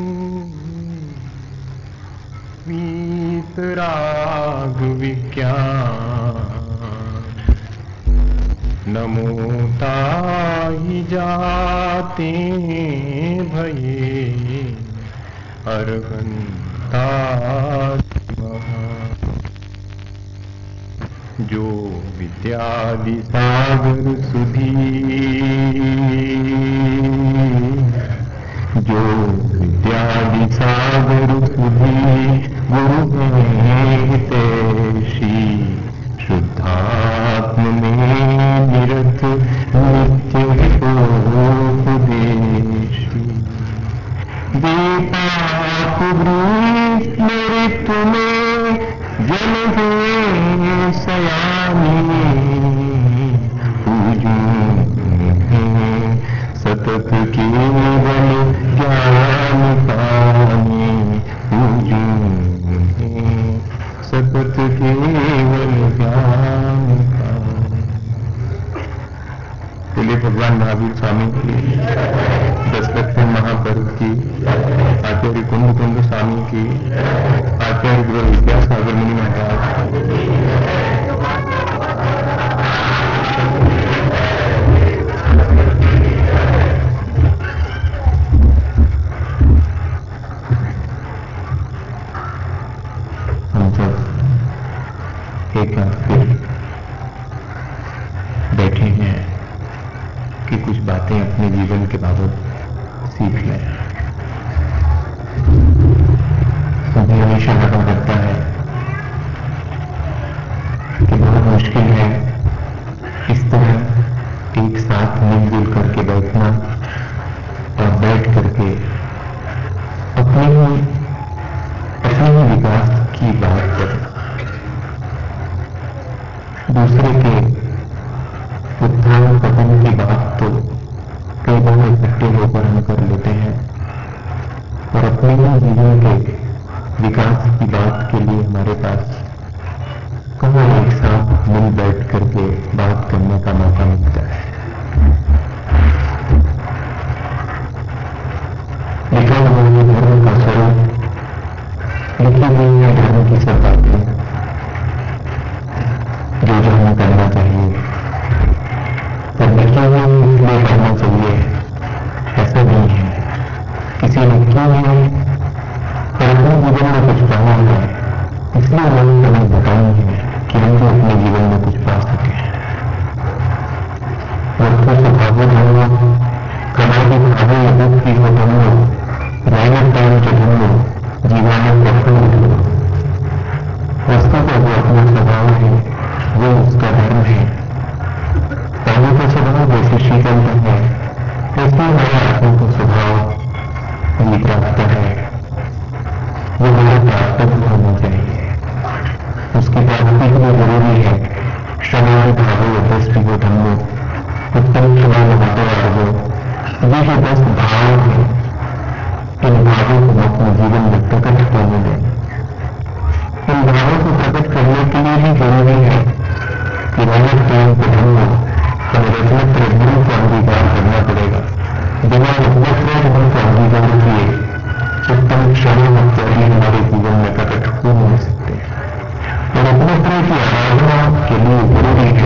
वीतराग विज्ञान नमो ताहि जाते भये अरहंता जो विद्यादि सागर सुधी जो विद्यादि सागर सुधी गुरु हितैषी शुद्धात्म में निरत नित्य हितोपदेशी देता स्मृत में जन है सयानी पूजो है सतत केवल बोले भगवान महावीर स्वामी की, दशरथ महाप्रभु की, आचार्य कुंभ कुंभ स्वामी की, आचार्य गुरु विद्यासागर मुनि महाराज, हम सब एक बार फिर बैठे हैं कि कुछ बातें अपने जीवन के बाबत सीख लें। मुझे हमेशा लगा करता है कि बहुत मुश्किल है इस तरह एक साथ मिलजुल करके बैठना और बैठ करके अपने ही अपने ही विकास की बात करना। दूसरे के उत्थान पतन की बात तो कई बार इकट्ठे होकर हम कर लेते हैं, और अपने ही जीवन के विकास की बात के लिए हमारे पास कहाँ एक साथ मिल बैठ करके बात करने का मौका मिलता है। लिखा हुआ है धर्म का स्वरूप, लिखी हुई है धर्म की सब बातें, जो जो हमें करना चाहिए, पर लिखी हुई इसलिए करना चाहिए ऐसा नहीं है। किसी ने लिखी हुई पर अपने जीवन में कुछ पाना है, इसलिए उन्होंने हमें बताई है कि हम भी अपने जीवन में कुछ पा सकें। वस्तु स्वभाव धर्म कमाई भावे युक्ति हो धर्म रायन टाइम के धर्म जीवन प्रफुल्ल धर्म। वस्तु का जो अपना स्वभाव है वो उसका धर्म है। पानी का स्वभाव जैसे शीतलता है, ऐसे हमारे आत्मा का स्वभाव ये प्राप्त है, वो हमें प्राप्त होना चाहिए। उसकी प्राप्ति के लिए जरूरी है क्षमा भाव दृष्टि को धर्मो उत्तम क्षमा महत्व हो। ये जो दस भाव है, इन भावों को अपने जीवन में प्रकट करने दें। इन भावों को प्रकट करने के लिए भी जरूरी है कि रौनक प्रेम को धर्म हमें रत्न धर्म को अंगीकार करना पड़ेगा। बिना रत्न धर्म को अंगीकार किए उत्तम क्षण इत्यादि हमारे जीवन में प्रकट हो नहीं सकते। और रत्न की आराधना के लिए जरूरी है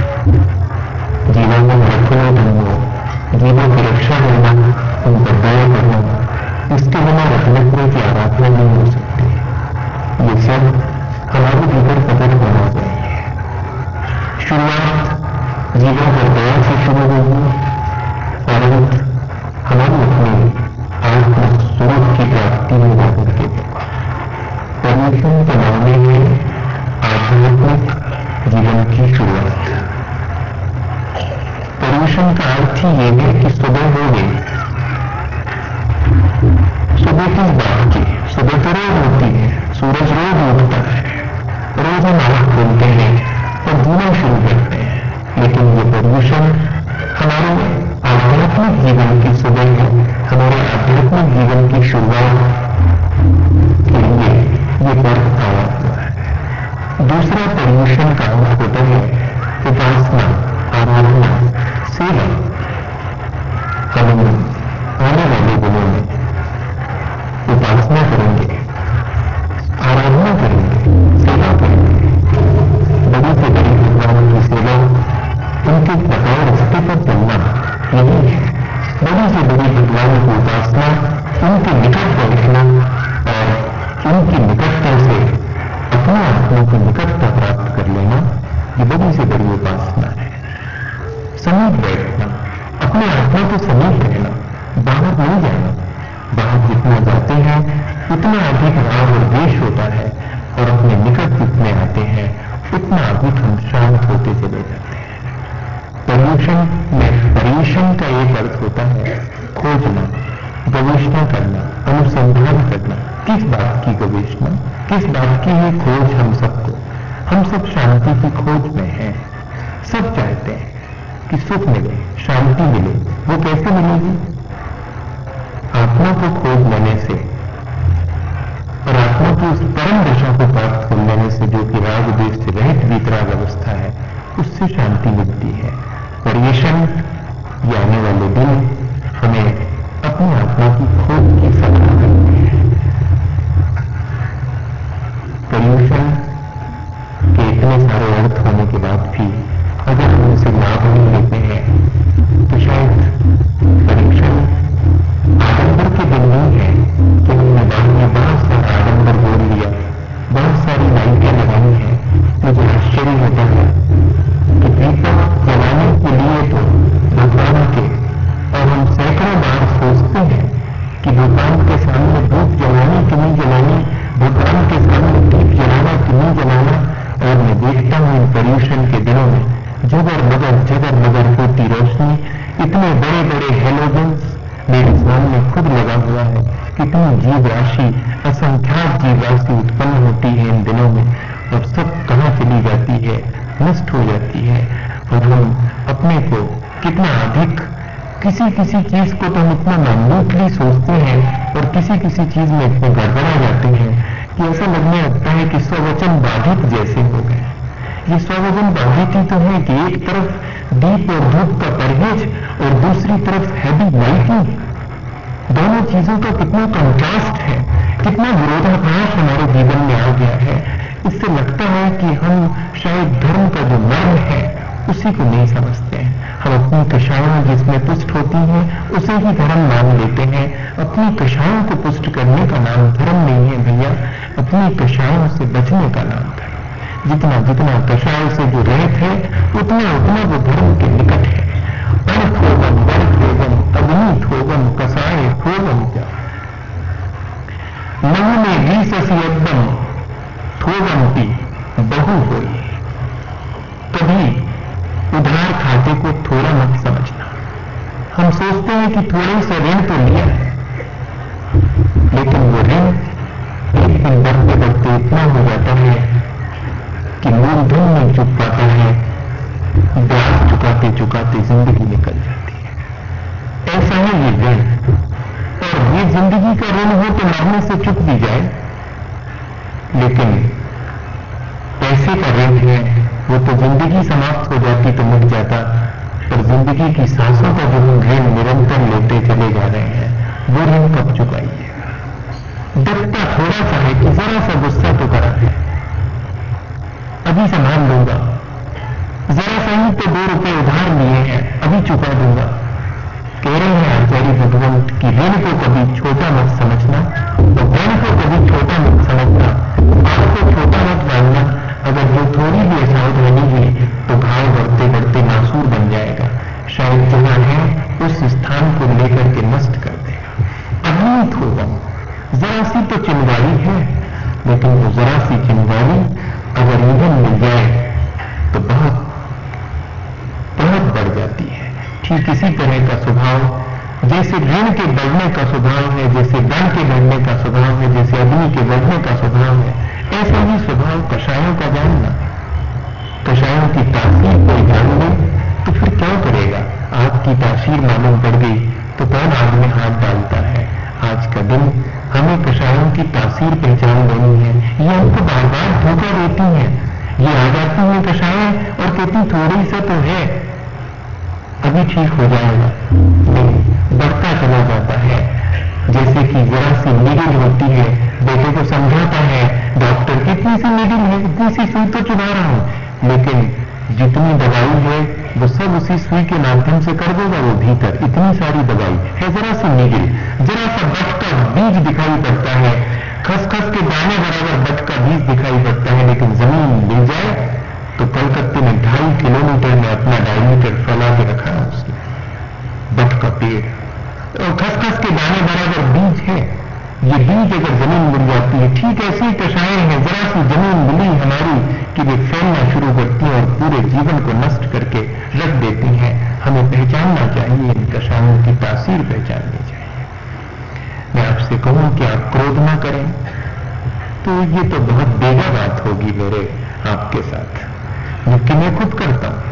जीवन में रत्न धर्म, जीवन की रक्षा करना, उनका दया करना। इसके बिना रत्न की आराधना नहीं हो सकती। ये सब हमारे भीतर प्रकट होना चाहिए। शुरुआत जीवन को दया से शुरू होगी और अंत हमारी अपनी आत्म स्वरूप की प्राप्ति में जाकर के परमेश्वर के मामले में आध्यात्मिक जीवन की शुरुआत। परमेश्वर का अर्थ ही ये है कि सुबह हो गई। सुबह किस बात की? सुबह तो रोज होती है, सूरज रोज उगता है, रोज हम आंख खोलते हैं और जीना शुरू करते हैं। लेकिन ये पर्यूषण हमारे आध्यात्मिक जीवन की सुबह है, हमारे आध्यात्मिक जीवन की शुरुआत के लिए ये पर्व आया हुआ है। दूसरा पर्यूषण का अर्थ होता है उपासना, आराधना, सेवा। हम आने वाले दिनों में उपासना करेंगे, आराधना करेंगे, सेवा करेंगे। बड़ी से बड़ी भगवान की सेवा, उनके बताए रास्ते पर चलना यही है। बड़ी से बड़ी भगवान की उपासना, उनके निकट बैठना और उनकी निकटता से अपने आत्मा की निकटता प्राप्त कर लेना, ये बड़ी से बड़ी उपासना है। समीप बैठना, अपने आत्मा के समीप रहना, बाहर नहीं जाना। बाहर जितना जाते हैं उतना अधिक राग और द्वेष होता है, और अपने निकट जितने आते हैं उतना अधिक हम शांत होते चले जाते हैं। पर्यूषण में पर्यूषण का एक अर्थ होता है खोजना, गवेषणा करना, अनुसंधान करना। किस बात की गवेषणा, किस बात की है खोज? हम सबको, हम सब शांति की खोज में हैं। सब चाहते हैं कि सुख मिले, शांति मिले। वो कैसे मिलेगी? आत्मा को खोज लेने से और आत्मा की उस परम दशा को प्राप्त कर लेने से, जो कि राग द्वेष से रहित वीतराग अवस्था है, उससे शांति मिलती है। पर्यूषण ये आने वाले दिन हमें अपनी आत्मा की खोज की सलाह करते हैं। पर्यूषण के इतने सारे अर्थ होने के बाद भी अगर हम उनसे लाभ नहीं लेते हैं तो शायद परीक्षण आडंबर के दिन नहीं है कि हमने बाद में बहुत सारा आडंबर बोल लिया, बहुत सारी लाइटें लगाई हैं। मुझे आश्चर्य होता है कि दीपक जलाने के लिए तो भगवान के, और हम सैकड़ों बार सोचते हैं कि भगवान के सामने धूप जलानी कि नहीं जलानी, भगवान के सामने दीप जलाना कि नहीं जलाना। और मैं देखता हूं इन पर्यूषण के दिनों में जगर मगर जगर मगर होती रोशनी, इतने बड़े बड़े हेलोजेंस मेरे सामने खुद लगा हुआ है। कितनी जीव राशि, असंख्यात जीव राशि उत्पन्न होती है इन दिनों में, और सब कहां चली जाती है, नष्ट हो जाती है। और हम अपने को कितना अधिक किसी किसी चीज को तो हम इतना माइन्यूटली सोचते हैं और किसी किसी चीज में इतने गड़बड़ा जाते हैं कि ऐसा लगने लगता है कि स्ववचन बाधित जैसे हो गए। ये स्ववचन बाधित ही तो है कि एक तरफ दीप और धूप का परहेज और दूसरी तरफ हैवी लाइटिंग, दोनों चीजों का कितना कंट्रास्ट है, कितना विरोधाभास हमारे जीवन में आ गया है। इससे लगता है कि हम शायद धर्म का जो मर्म है उसी को नहीं समझते हैं। हम अपनी कषायों जिसमें पुष्ट होती हैं उसे ही धर्म मान लेते हैं। अपनी कषायों को पुष्ट करने का नाम धर्म नहीं है भैया, अपनी कषायों से बचने का नाम धर्म। जितना जितना कषाय से जो रहित है उतना उतना वो धर्म के निकट है। अर्थोगम वर्थोगम अग्निथोगम कषाय थोगम क्या नहु में वीससियद्दम थोगमपि बहु होई। कभी उधार खाते को थोड़ा मत समझना। हम सोचते हैं कि थोड़े से ऋण तो लिया है, लेकिन वो ऋण एक दिन बढ़ते बढ़ते इतना हो जाता है कि मूलधन नहीं चुक पाता है, ब्याज चुकाते चुकाते जिंदगी निकल जाती है। ऐसा है ये ऋण, और ये जिंदगी का ऋण हो तो मरने से चुक भी जाए, लेकिन पैसे का ऋण है वो तो जिंदगी समाप्त हो जाती तो मिट जाता, पर जिंदगी की सांसों का जो हम ऋण निरंतर लेते चले जा रहे हैं वो ऋण कब चुकाइएगा। डरता थोड़ा सा है कि जरा सा गुस्सा तो करा है, अभी संभाल लूंगा, जरा सा ही तो दो रुपए उधार लिए हैं अभी चुका दूंगा। कह रहे हैं आचार्य भगवंत की ऋण को कभी छोटा मत समझना और ऋण को कभी छोटा मत समझना, आपको छोटा मत मानना। अगर जो थोड़ी भी असावधानी हुई तो घाव बढ़ते बढ़ते नासूर बन जाएगा, शायद जहां है उस स्थान को लेकर के नष्ट कर देगा। अग्नि थोगम, जरा सी तो चिंगारी है, लेकिन वो जरा सी चिंगारी अगर ईंधन मिल जाए तो बहुत बहुत बढ़ जाती है। ठीक इसी तरह का स्वभाव जैसे ऋण के बढ़ने का स्वभाव है, जैसे धन के बढ़ने का स्वभाव है, जैसे अग्नि के बढ़ने का स्वभाव है, ऐसा ही स्वभाव कषायों का जानना। कषायों की तासीर कोई जान ले तो फिर क्या करेगा। आग की तासीर मालूम पड़ गई तो कौन आग में हाथ डालता है। आज का दिन हमें कषायों की तासीर पहचान लेनी है। ये हमको बार बार धोखा देती हैं, ये आ जाती है कषायें और कहती थोड़ी सा तो है, अभी ठीक हो जाएगा, नहीं बढ़ता चला जाता है। जैसे कि जरा सी नीडल होती है, बेटे को समझाता है डॉक्टर कितनी सी नीडल है, इतनी सी सुई तो चुभा रहा हूं, लेकिन जितनी दवाई है वो सब उसी सुई के माध्यम से कर देगा वो भीतर। इतनी सारी दवाई है, जरा सी नीडल, जरा सा बट का बीज दिखाई पड़ता है, खसखस के दाने बराबर बट का बीज दिखाई पड़ता है, लेकिन जमीन मिल जाए तो कलकत्ते में ढाई किलोमीटर में अपना डायमीटर फैला के रखा है उसने, बट का पेड़, और खसखस के दाने बराबर बीज है। ये बीज अगर जमीन मिल जाती है, ठीक ऐसे ही कषायें हैं, जरा सी जमीन मिली हमारी कि वे फैलना शुरू करती हैं और पूरे जीवन को नष्ट करके रख देती हैं। हमें पहचानना चाहिए, इन कषायों की तासीर पहचाननी चाहिए। मैं आपसे कहूं कि आप क्रोध ना करें तो ये तो बहुत बेगा बात होगी मेरे आपके साथ, जबकि मैं खुद करता हूं।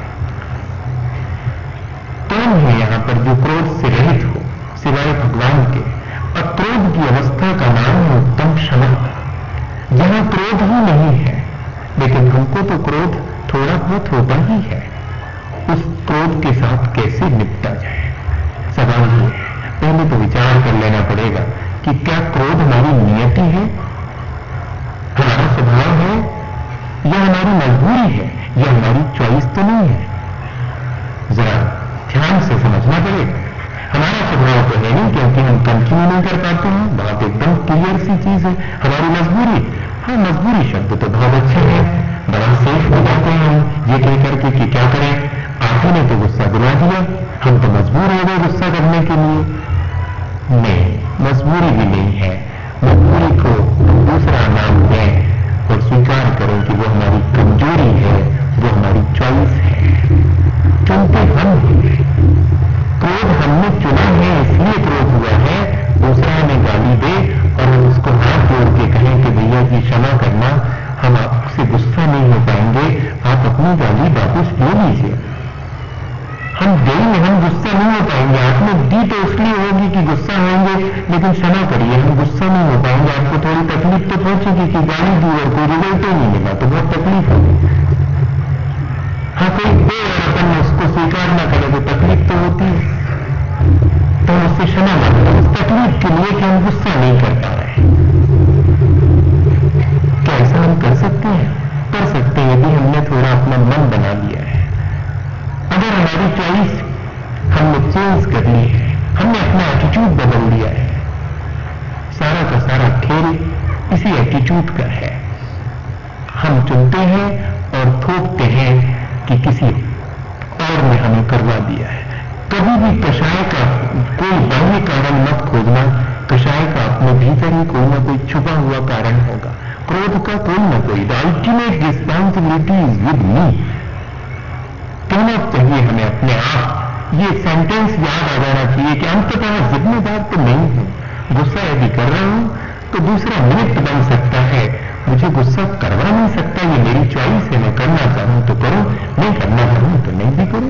कौन है यहां पर जो क्रोध से रहित हो सिवाय भगवान के। अक्रोध की अवस्था का नाम है उत्तम क्षमा, जहां क्रोध ही नहीं है, लेकिन हमको तो क्रोध थोड़ा बहुत होता ही है। उस क्रोध के साथ कैसे निपटा जाए। से समझना पड़ेगा। हमारा स्वभाव तो है नहीं, क्योंकि हम कंटिन्यू नहीं कर पाते हैं। बात एकदम क्लियर सी चीज है, हमारी मजबूरी। हाँ, मजबूरी शब्द तो बहुत अच्छा है, बड़ा सेफ हो जाते हैं हम ये कह करके कि क्या करें, आप ही ने तो गुस्सा दिला दिया, हम तो मजबूर हो गए गुस्सा करने के लिए। नहीं, मजबूरी भी नहीं है। मजबूरी को दूसरा नाम दें और स्वीकार करें कि वो हमारी कमजोरी है, वो हमारी चॉइस है। चुनते हम हैं, क्रोध हमने चुना है, इसलिए क्रोध हुआ है। दूसरा हमें गाली दे और हम उसको हाथ जोड़ के कहें कि भैया जी क्षमा करना, हम आपसे गुस्सा नहीं हो पाएंगे, आप अपनी गाली वापस ले लीजिए। हम देंगे, हम गुस्सा नहीं हो पाएंगे। आपने दी तो इसलिए होगी कि गुस्सा होंगे, लेकिन क्षमा करिए हम गुस्सा नहीं हो पाएंगे। आपको थोड़ी तकलीफ तो पहुंचेगी कि गाली दी और कोई रिजल्ट ही नहीं मिला, तो बहुत तकलीफ होगी। हाँ, कोई दे और अपन उसको स्वीकार ना करे तो तकलीफ तो होती है, तो उससे क्षमा मांगते उस तकलीफ के लिए कि हम गुस्सा नहीं कर पा रहे। क्या ऐसा हम कर सकते हैं? कर सकते हैं यदि हमने थोड़ा अपना मन बना लिया है। अगर हमारी चॉइस हमने चेंज कर ली है, हमने अपना एटीट्यूड बदल लिया है, सारा का सारा खेल इसी एटीट्यूड का है। हम चुनते हैं और थोपते हैं कि किसी और ने हमें करवा दिया है। कभी भी कषाय का कोई बाह्य कारण मत खोजना, कषाय का अपने भीतर ही कोई ना कोई छुपा हुआ कारण होगा। क्रोध का कोई ना कोई, the ultimate responsibility is with me. कहना चाहिए हमें अपने आप, ये सेंटेंस याद आ जाना चाहिए कि अंततः जिम्मेदार तो नहीं हूं। गुस्सा यदि कर रहा हूं तो दूसरा निमित्त बन सकता है, मुझे गुस्सा करवा नहीं सकता। ये मेरी चॉइस है, मैं करना चाहूं तो करूं, नहीं करना चाहूं तो नहीं भी करूं।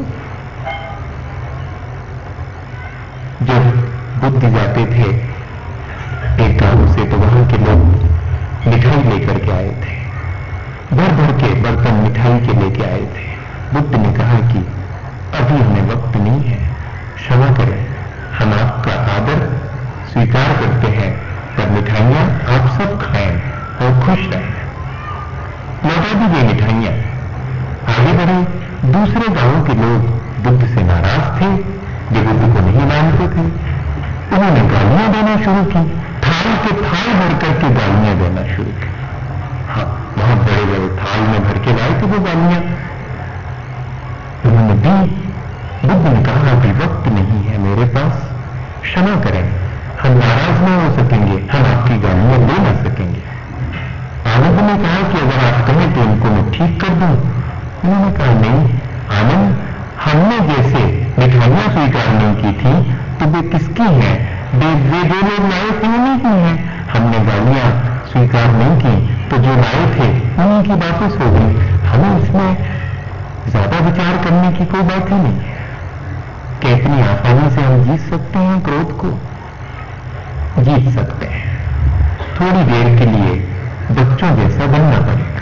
जब बुद्ध जाते थे एक गांव से, तो वहां के लोग मिठाई लेकर के आए थे, भर भर के बर्तन मिठाई के लेके आए थे। बुद्ध ने कहा कि अभी हमें वक्त नहीं है, क्षमा करें, हम आपका आदर स्वीकार करते हैं, पर मिठाइयां आप सब खाएं और खुश रहें। लौटा दी गई मिठाइयां, आगे बढ़े। दूसरे गांव के लोग बुद्ध से नाराज थे, जो बुद्ध को नहीं मानते थे। उन्होंने गालियां देना शुरू की, थाल के थाल भर करके गालियां देना शुरू की। हाँ, बहुत बड़े बड़े थाल में भर के लाए थे वो गालियां, उन्होंने दी। बुद्ध ने कहा अभी वक्त नहीं है मेरे पास, क्षमा करें, हम नाराज नहीं हो सकेंगे, हम आपकी गालियां ले ना सकेंगे। आनंद ने कहा कि अगर आप कहें तो इनको मैं ठीक कर दूं। उन्होंने कहा नहीं आनंद, हमने जैसे मिठाइयां स्वीकार नहीं की थी तो वे किसकी हैं? वे वे जो लोग लाए थे उन्हीं की हैं। हमने गालियां स्वीकार नहीं की तो जो लाए थे उन्हीं की वापस हो गई। हमें इसमें ज्यादा विचार करने की कोई बात ही नहीं है कि इतनी आसानी से हम जीत सकते हैं क्रोध को। जीत सकते हैं, थोड़ी देर के लिए बच्चों जैसा बनना पड़ेगा।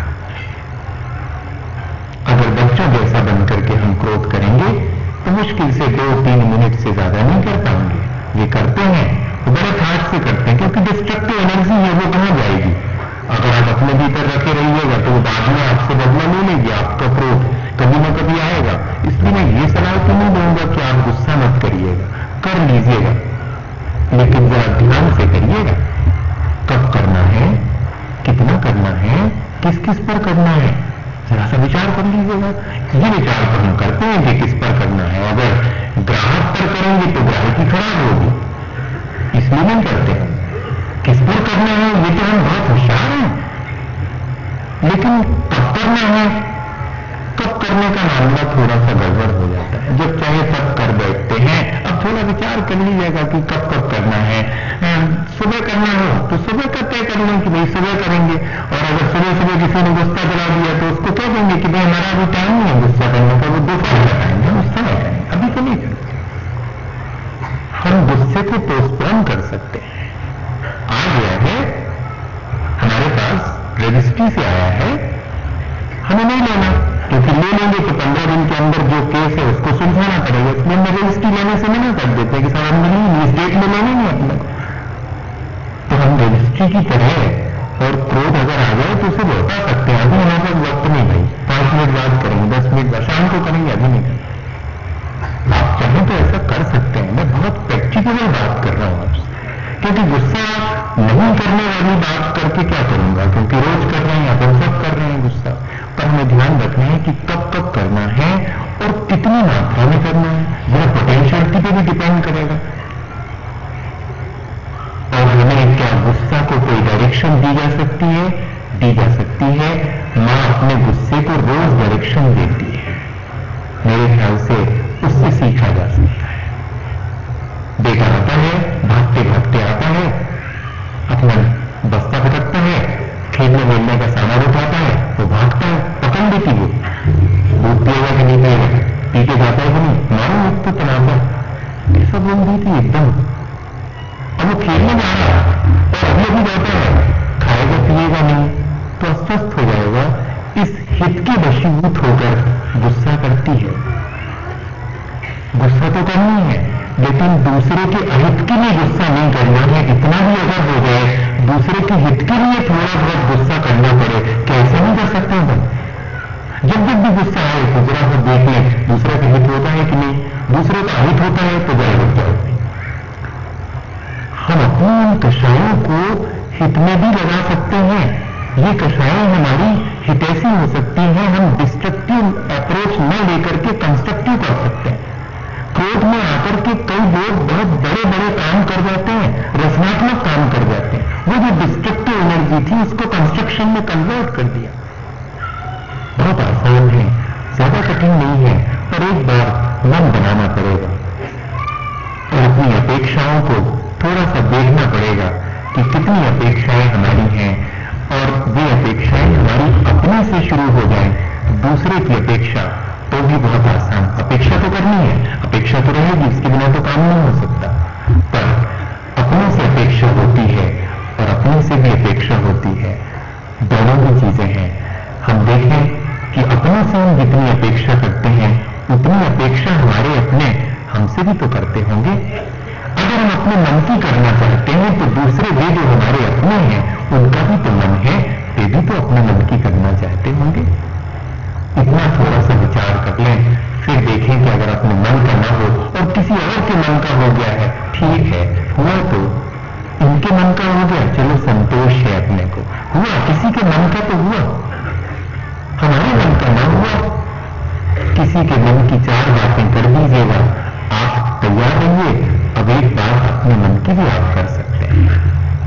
अगर बच्चों जैसा बन करके हम क्रोध करेंगे तो मुश्किल से दो तीन मिनट से ज्यादा नहीं कर पाएंगे। ये करते हैं, वो बड़े ठाट से करते हैं, क्योंकि डिस्ट्रक्टिव एनर्जी है, वो कहां जाएगी? अगर आप अपने भीतर रखे रहिएगा तो बाद में आपसे बदला ले लेगी। आपका क्रोध कभी ना कभी आएगा। इसलिए मैं ये सलाह तो नहीं दूंगा कि आप गुस्सा मत करिएगा, कर लीजिएगा, लेकिन जरा ध्यान से करिएगा। कब करना है, कितना करना है, किस किस पर करना है, जरा सा विचार कर लीजिएगा। ये विचार तो हम करते हैं कि किस पर करना है। अगर ग्राहक पर करेंगे तो ग्राहकी खराब होगी, इसलिए नहीं करते हैं। किस पर करना है ये तो हम बहुत होशियार हैं, लेकिन कब करना है, कब करने का मामला थोड़ा सा गड़बड़ हो जाता है। जब चाहे तब कर बैठते हैं। अब थोड़ा विचार कर लीजिएगा कि कब कब करना है। सुबह करना हो तो सुबह का तय कर लें कि भाई सुबह करेंगे, और अगर सुबह सुबह किसी ने गुस्सा दिला दिया तो उसको कह देंगे कि भाई हमारा अभी टाइम नहीं है गुस्सा करने का, वो दोपहर का टाइम है, उस समय करें, अभी तो नहीं करते। हम गुस्से को पोस्टपोन कर सकते हैं। आ गया है हमारे पास, रजिस्ट्री से आया है, हमें नहीं लेना, क्योंकि ले लेंगे तो पंद्रह दिन के अंदर जो केस है उसको सुलझाना पड़ेगा। इसलिए हम रजिस्ट्री लेने से मना कर देते हैं कि साहब हमने नहीं, इस डेट में लेने नहीं अपने को। तो हम रजिस्ट्री की तरह, और क्रोध अगर आ जाए तो उसे लौटा सकते हैं। अभी हमारे पास वक्त नहीं भाई, पांच मिनट बाद करेंगे, दस मिनट बाद, शाम को करेंगे, अभी नहीं करेंगे। आप चाहें तो ऐसा प्रिंसिपल बात कर रहा हूं आपसे, क्योंकि गुस्सा नहीं करने वाली बात करके क्या करूंगा, क्योंकि रोज कर रहे हैं, अपन सब कर रहे हैं गुस्सा, पर हमें ध्यान रखना है कि कब कब करना है और कितनी मात्रा में करना है, यह पोटेंशियलिटी पे भी डिपेंड करेगा। और हमें क्या गुस्सा को कोई डायरेक्शन दी जा सकती है? दी जा सकती है। मां अपने गुस्से को रोज डायरेक्शन देती है, मेरे ख्याल से उससे सीखा जा सकता है। बेटा आता है, भागते भागते आता है, अपना बस्ता पटकता है, खेलने वेलने का सामान उठाता है, वो भागता है, पकड़ लेती वो, दूध पिएगा कि नहीं पिएगा, पी के जाता है कि नहीं, मारो एक तो तनाजा, ऐसा बोल दी थी एकदम। अब वो खेलने जा रहा है और अभी अभी जाता है, खाएगा पिएगा नहीं तो अस्वस्थ हो जाएगा, इस हित के वशीभूत होकर गुस्सा करती है। गुस्सा तो करनी है, लेकिन दूसरे के अहित के लिए गुस्सा नहीं करना है। इतना भी अगर हो जाए दूसरे के हित के लिए थोड़ा बहुत गुस्सा करना पड़े, कैसे नहीं कर सकते हैं? जब जब भी गुस्सा आए तो जरा सा देख लें दूसरे का हित होता है कि नहीं, दूसरे का अहित होता है तो जरा रुक जाओ। हम अपनी कषायों को हित में भी लगा सकते हैं। ये कषायें हमारी हितैषी हो सकती हैं। हम डिस्ट्रक्टिव अप्रोच न लेकर के कंस्ट्रक्टिव कर सकते हैं। क्रोध में आकर के कई लोग बहुत बड़े बड़े काम कर जाते हैं, रचनात्मक काम कर जाते हैं। वो जो डिस्ट्रक्टिव एनर्जी थी उसको कंस्ट्रक्शन में कन्वर्ट कर दिया। बहुत आसान है, ज्यादा कठिन नहीं है, पर एक बार मन बनाना पड़ेगा और अपनी अपेक्षाओं को थोड़ा सा देखना पड़ेगा कि कितनी अपेक्षाएं हमारी हैं, और वे अपेक्षाएं हमारी अपने से शुरू हो जाएं तो दूसरे की अपेक्षा तो भी बहुत आसान। अपेक्षा तो करनी है, अपेक्षा तो रहेगी, इसके बिना तो काम नहीं हो सकता, पर अपने से अपेक्षा होती है और अपने से भी अपेक्षा होती है, दोनों ही चीजें हैं। हम देखें कि अपने से हम जितनी अपेक्षा करते हैं उतनी अपेक्षा हमारे अपने हमसे भी तो करते होंगे। अगर हम अपने मन की करना चाहते हैं तो दूसरे वे जो हमारे अपने हैं उनका भी तो मन है, वे भी तो अपने मन की करना चाहते होंगे। इतना थोड़ा सा विचार कर लें, फिर देखें कि अगर अपने मन का ना हो और किसी और के मन का हो गया है, ठीक है, हुआ तो इनके मन का हो गया, चलो संतोष है, अपने को हुआ, किसी के मन का तो हुआ, हमारे मन का ना हुआ। किसी के मन की चार बातें कर दीजिएगा, आप तैयार रहिए, अब एक बात अपने मन की भी आप कर सकते हैं।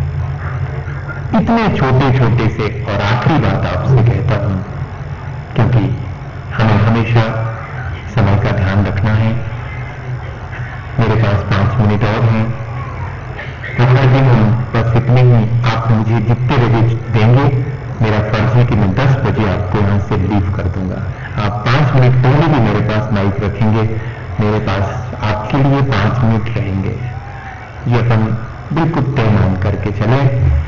इतने छोटे छोटे से, और आखिरी बात आपसे कहता हूं, क्योंकि हमें हमेशा समय का ध्यान रखना है। मेरे पास पांच मिनट और हैं, तो हर दिन हम बस इतने ही, आप मुझे जितने बजे देंगे, मेरा फर्ज है कि मैं दस बजे आपको यहां से लीव कर दूंगा। आप पांच मिनट पहले भी मेरे पास माइक रखेंगे, मेरे पास आपके लिए पांच मिनट रहेंगे। ये अपन बिल्कुल तय मान करके चले।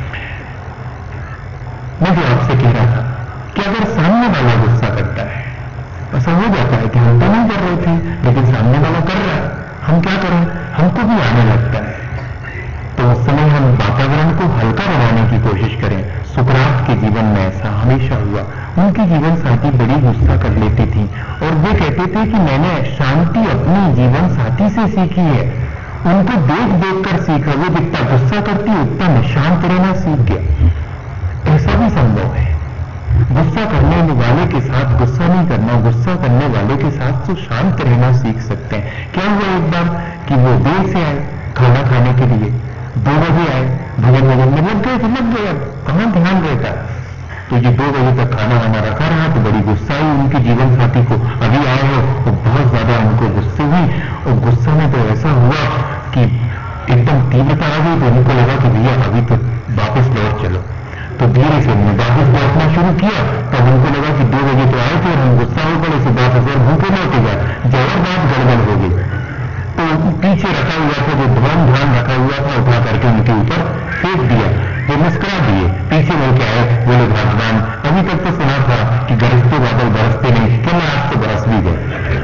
मैं जो आपसे कह रहा था कि अगर सामने वाला गुस्सा करता है, ऐसा हो जाता है कि हम तो नहीं कर रहे थे लेकिन सामने वाला कर रहा है, हम क्या करें, हमको भी आने लगता है, तो उस समय हम वातावरण को हल्का बनाने की कोशिश करें। सुकरात के जीवन में ऐसा हमेशा हुआ। उनकी जीवन साथी बड़ी गुस्सा कर लेती थी और वे कहते थे कि मैंने शांति अपनी जीवन साथी से सीखी है, उनको देख देख कर सीखा। वो जितना गुस्सा करती उतना मैं शांत रहना सीख गया। ऐसा भी संभव है, गुस्सा करने वाले के साथ गुस्सा नहीं करना, गुस्सा करने वाले के साथ तो शांत रहना सीख सकते हैं। क्या हुआ एक बार कि वो देर से आए खाना खाने के लिए, दो बजे आए, भजन भजन में लग गए थे, लग गए, कहां ध्यान रहता। तो ये दो बजे तक खाना वाना रखा रहा तो बड़ी गुस्सा आई उनके जीवन साथी को। अभी आए हो तो बहुत ज्यादा उनको गुस्से हुई, और गुस्सा में तो ऐसा हुआ कि एकदम तीव्रता आ गई, तो उनको लगा कि भैया अभी तो वापस लौट चलो। तो धीरे से उन्होंने वापस लौटना शुरू किया। तब उनको लगा कि दो बजे तो आए थे और हम गुस्सा हो गए, इसे वापस और भूखे लौटेगा, जवाब बात गड़बड़ हो गई। तो पीछे रखा हुआ था जो ध्यान ध्यान रखा हुआ था उठा करके उनके ऊपर फेंक दिया। वो मुस्कुरा दिए, पीछे बोल के आए, बोले भगवान अभी तक तो सुना था कि गरजते बादल बरसते नहीं, क्या मैं आज तो बरस भी गए।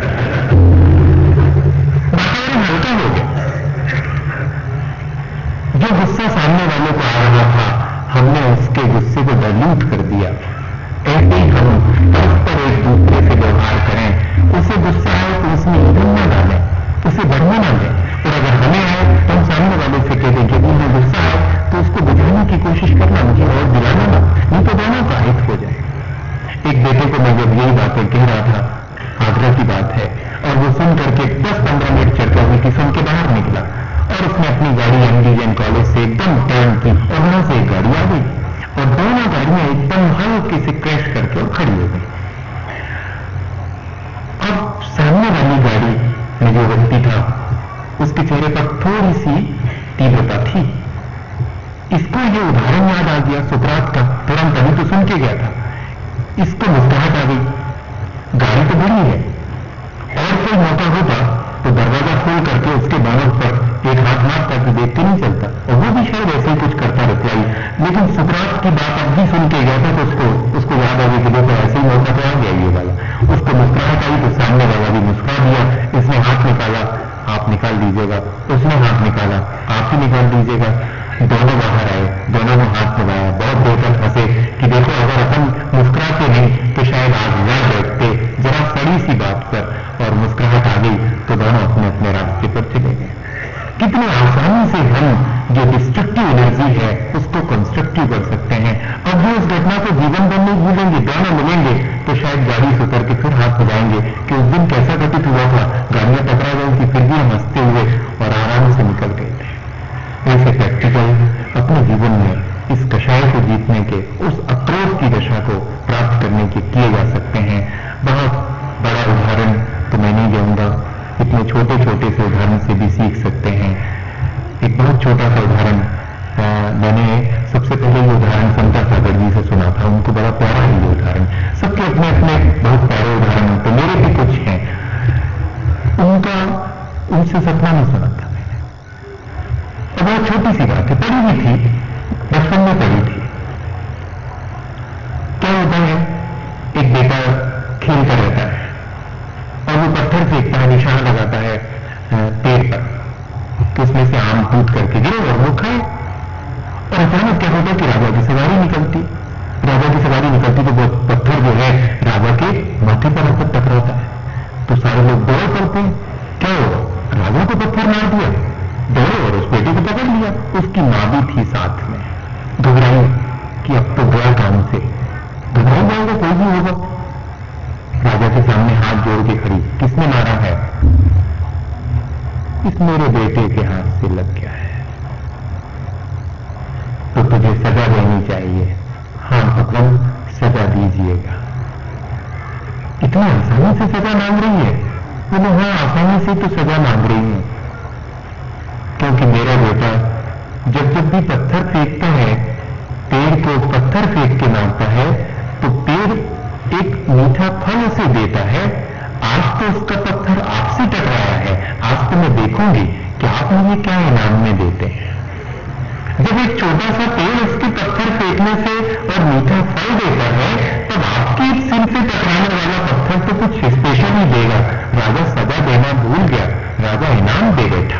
वातावरण हल्का हो गया। जो गुस्सा सामने वाले को आ रहा था हमने उसके गुस्से को डाइल्यूट कर दिया। ऐसे ही हम परस्पर एक दूसरे से व्यवहार करें। उसे गुस्सा आए तो उसमें ईंधन न डालें, उसे बढ़ने न दें, और अगर हमें आए तो हम एकदम टर्न की और वहां से एक गाड़ी आ गई और दोनों गाड़ियां एकदम हल्के से क्रैश करके और खड़ी हो गई। अब सामने वाली गाड़ी में जो व्यक्ति था उसके चेहरे पर थोड़ी सी तीव्रता थी। इसको ये उदाहरण याद आ गया सुकरात का, तुरंत अभी तो सुन के गया था। इसको मुस्कुराहट आ गई, गाड़ी तो बड़ी है और कोई मौका होता तो दरवाजा खोल करके उसके बानर पर एक हाथ मारता कि देख के नहीं चलता, और वो भी शायद ऐसे ही कुछ करता रिप्लाई। लेकिन सुकरात की बात अब भी सुन के गया था तो उसको उसको याद आ गया कि देखो ऐसे ही मौका तो आ गया ये वाला। उसको मुस्कुराहट आई तो सामने वाला भी मुस्कुरा दिया। इसने हाथ निकाला, आप निकाल दीजिएगा, उसने हाथ निकाला, आप ही निकाल दीजिएगा। दोनों बाहर आए, दोनों ने हाथ मिलाया, बहुत देर तक हंसे कि देखो अगर अपन मुस्कुराते नहीं तो शायद आज लड़ बैठते जरा सड़ी सी बात पर, और मुस्कुराहट आ गई तो दोनों अपने अपने रास्ते पर चले गए। कितने आसानी से हम जो डिस्ट्रक्टिव एनर्जी है उसको कंस्ट्रक्टिव कर सकते हैं। अब भी उस घटना को जीवन भर नहीं भूलेंगे, दोनों मिलेंगे तो शायद गाड़ी से उतर के फिर हाथ मिलाएंगे कि उस दिन कैसा घटित हुआ था, गाड़ियां टकरा गई थी फिर भी हम हंसते हुए और आराम से निकल गए थे। ऐसे प्रैक्टिकल अपने जीवन में इस कषाय को जीतने के, उस अक्रोध की दशा को प्राप्त करने के किए जा सकते हैं। बहुत बड़ा उदाहरण तो मैं नहीं दूंगा, इतने छोटे छोटे से उदाहरण से भी सीख सकते हैं। एक बहुत छोटा सा उदाहरण मैंने सबसे पहले ये उदाहरण संता सागर जी से सुना था, उनको बड़ा प्यारा है ये उदाहरण। सबके अपने अपने बहुत प्यारे उदाहरण होते, मेरे भी कुछ हैं। उनका उनसे सपना नहीं सुना था मैंने, और बहुत छोटी सी बात है, पढ़ी भी थी, बचपन में पढ़ी थी। क्या होता है, एक बेटा खेलता रहता है और वो पत्थर फेंकता है, निशान लगाता है पेड़ पर कि उसमें से आम टूट करके गिरे और वो खाए। और अचानक क्या होता है कि राजा की सवारी निकलती राजा की सवारी निकलती तो वो पत्थर जो है राजा के माथे पर आकर टकराता है। तो सारे लोग दौड़ पड़ते हैं, क्या हो, राजा को पत्थर मार दिया। दौड़े और उस बेटे को पकड़ लिया। उसकी मां भी थी साथ में, घबराई कि अब तो गया काम से, घबराई जाएगा कोई भी होगा। राजा के सामने हाथ जोड़ के खड़ी, किसने मारा है? इस मेरे बेटे के हाथ से लग गया है, तो तुझे सजा देनी चाहिए। हाँ भगवान सजा दीजिएगा। इतनी आसानी से सजा मांग रही है? बोले हाँ आसानी से तो सजा मांग रही है, क्योंकि मेरा बेटा जब जब भी पत्थर फेंकता है, पेड़ को पत्थर फेंक के मारता है तो पेड़ एक मीठा फल उसे देता है। आज तो उसका पत्थर आपसे टकराया है, आज तो मैं देखूंगी कि आप मुझे क्या इनाम में देते हैं। जब एक छोटा सा पेड़ उसके पत्थर फेंकने से और मीठा फल देता है, तब आपके सिर से टकराने वाला पत्थर तो कुछ स्पेशल ही देगा। राजा सजा देना भूल गया, राजा इनाम दे बैठा।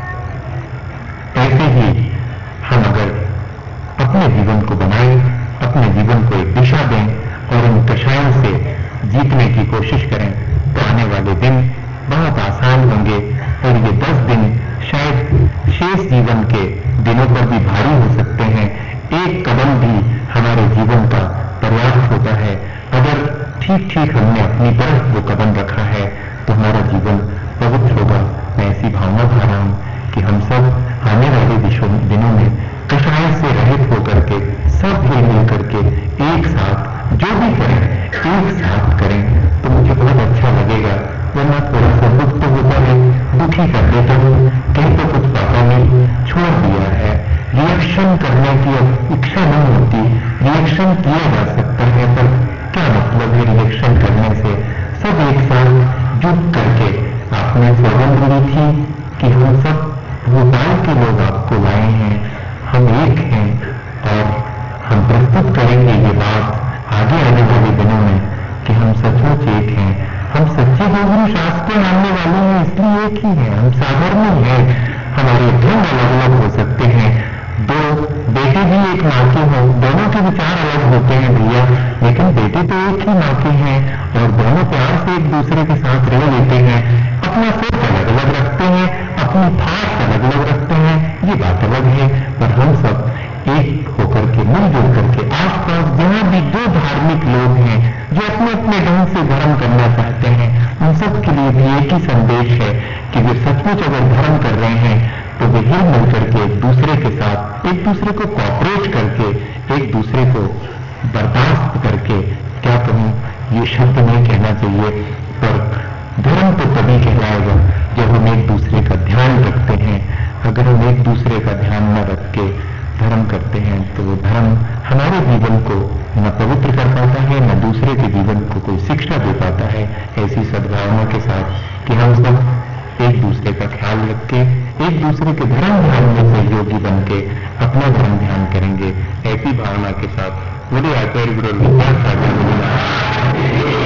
ऐसे ही हम अगर अपने जीवन को बनाएं, अपने जीवन को एक दिशा दें और इन कषायों से जीतने की कोशिश करें तो आने वाले दिन बहुत आसान होंगे। और ये दस दिन शायद शेष जीवन के दिनों पर भी भारी हो सकते हैं। एक कदम भी हमारे जीवन का पर्याप्त होता है। अगर ठीक ठीक हमने अपनी तरफ वो कदम रखा है तो हमारा जीवन पवित्र होगा। मैं ऐसी भावना भा रहा हूं कि हम सब आने वाले दिनों में कषाय से रहित होकर के सब हिल मिल करके एक साथ जो भी करें एक साथ करें तो मुझे बहुत अच्छा लगेगा। वरना थोड़ा सा दुख तो होता है, दुखी कर देता हूं, कहीं तो कुछ पापा ने छोड़ दिया है। रिएक्शन करने की अब इच्छा नहीं होती, रिएक्शन किया जा सकता है, पर क्या मतलब है रिएक्शन करने से? सब एक साथ जुट करके आपने सौगंध ली थी कि हम सब भोपाल के लोग आपको लाए हैं, हम एक हैं और हम प्रस्तुत करेंगे ये बात आगे आने वाले दिनों में कि हम सचमुच एक हैं। हम सच्चे गुरु शास्त्र मानने वाले हैं, इसलिए एक ही हैं। हम साधारण हैं, हमारे ढंग अलग अलग हो सकते हैं। दो बेटे भी एक मां के हों, दोनों के विचार अलग होते हैं भैया, लेकिन बेटे तो एक ही मां के हैं और दोनों प्यार से एक दूसरे के साथ रह लेते हैं। अपना सोच अलग अलग रखते हैं, अपनी थाट अलग अलग रखते हैं, ये बात अलग है, पर हम सब एक होकर के मिलजुल करके आसपास जहां भी दो धार्मिक लोग हैं जो अपने अपने ढंग से धर्म करना चाहते हैं, उन सब के लिए भी एक ही संदेश है कि वे सचमुच अगर धर्म कर रहे हैं तो वे हिल मिलकर के एक दूसरे के साथ एक दूसरे को कॉपरेट करके एक दूसरे को बर्दाश्त करके, क्या कहूं ये शब्द नहीं कहना चाहिए, पर धर्म तो तभी कहलाएगा जब हम एक दूसरे का ध्यान रखते हैं। अगर हम एक दूसरे का ध्यान न रख के धर्म करते हैं तो वो धर्म हमारे जीवन को न पवित्र कर पाता है, न दूसरे के जीवन को कोई शिक्षा दे पाता है। ऐसी सद्भावना के साथ कि हम सब एक दूसरे का ख्याल रख के एक दूसरे के धर्म ध्यान में सहयोगी बन के अपना धर्म ध्यान करेंगे, ऐसी भावना के साथ मेरे आचार्य गुरु विद्या सागर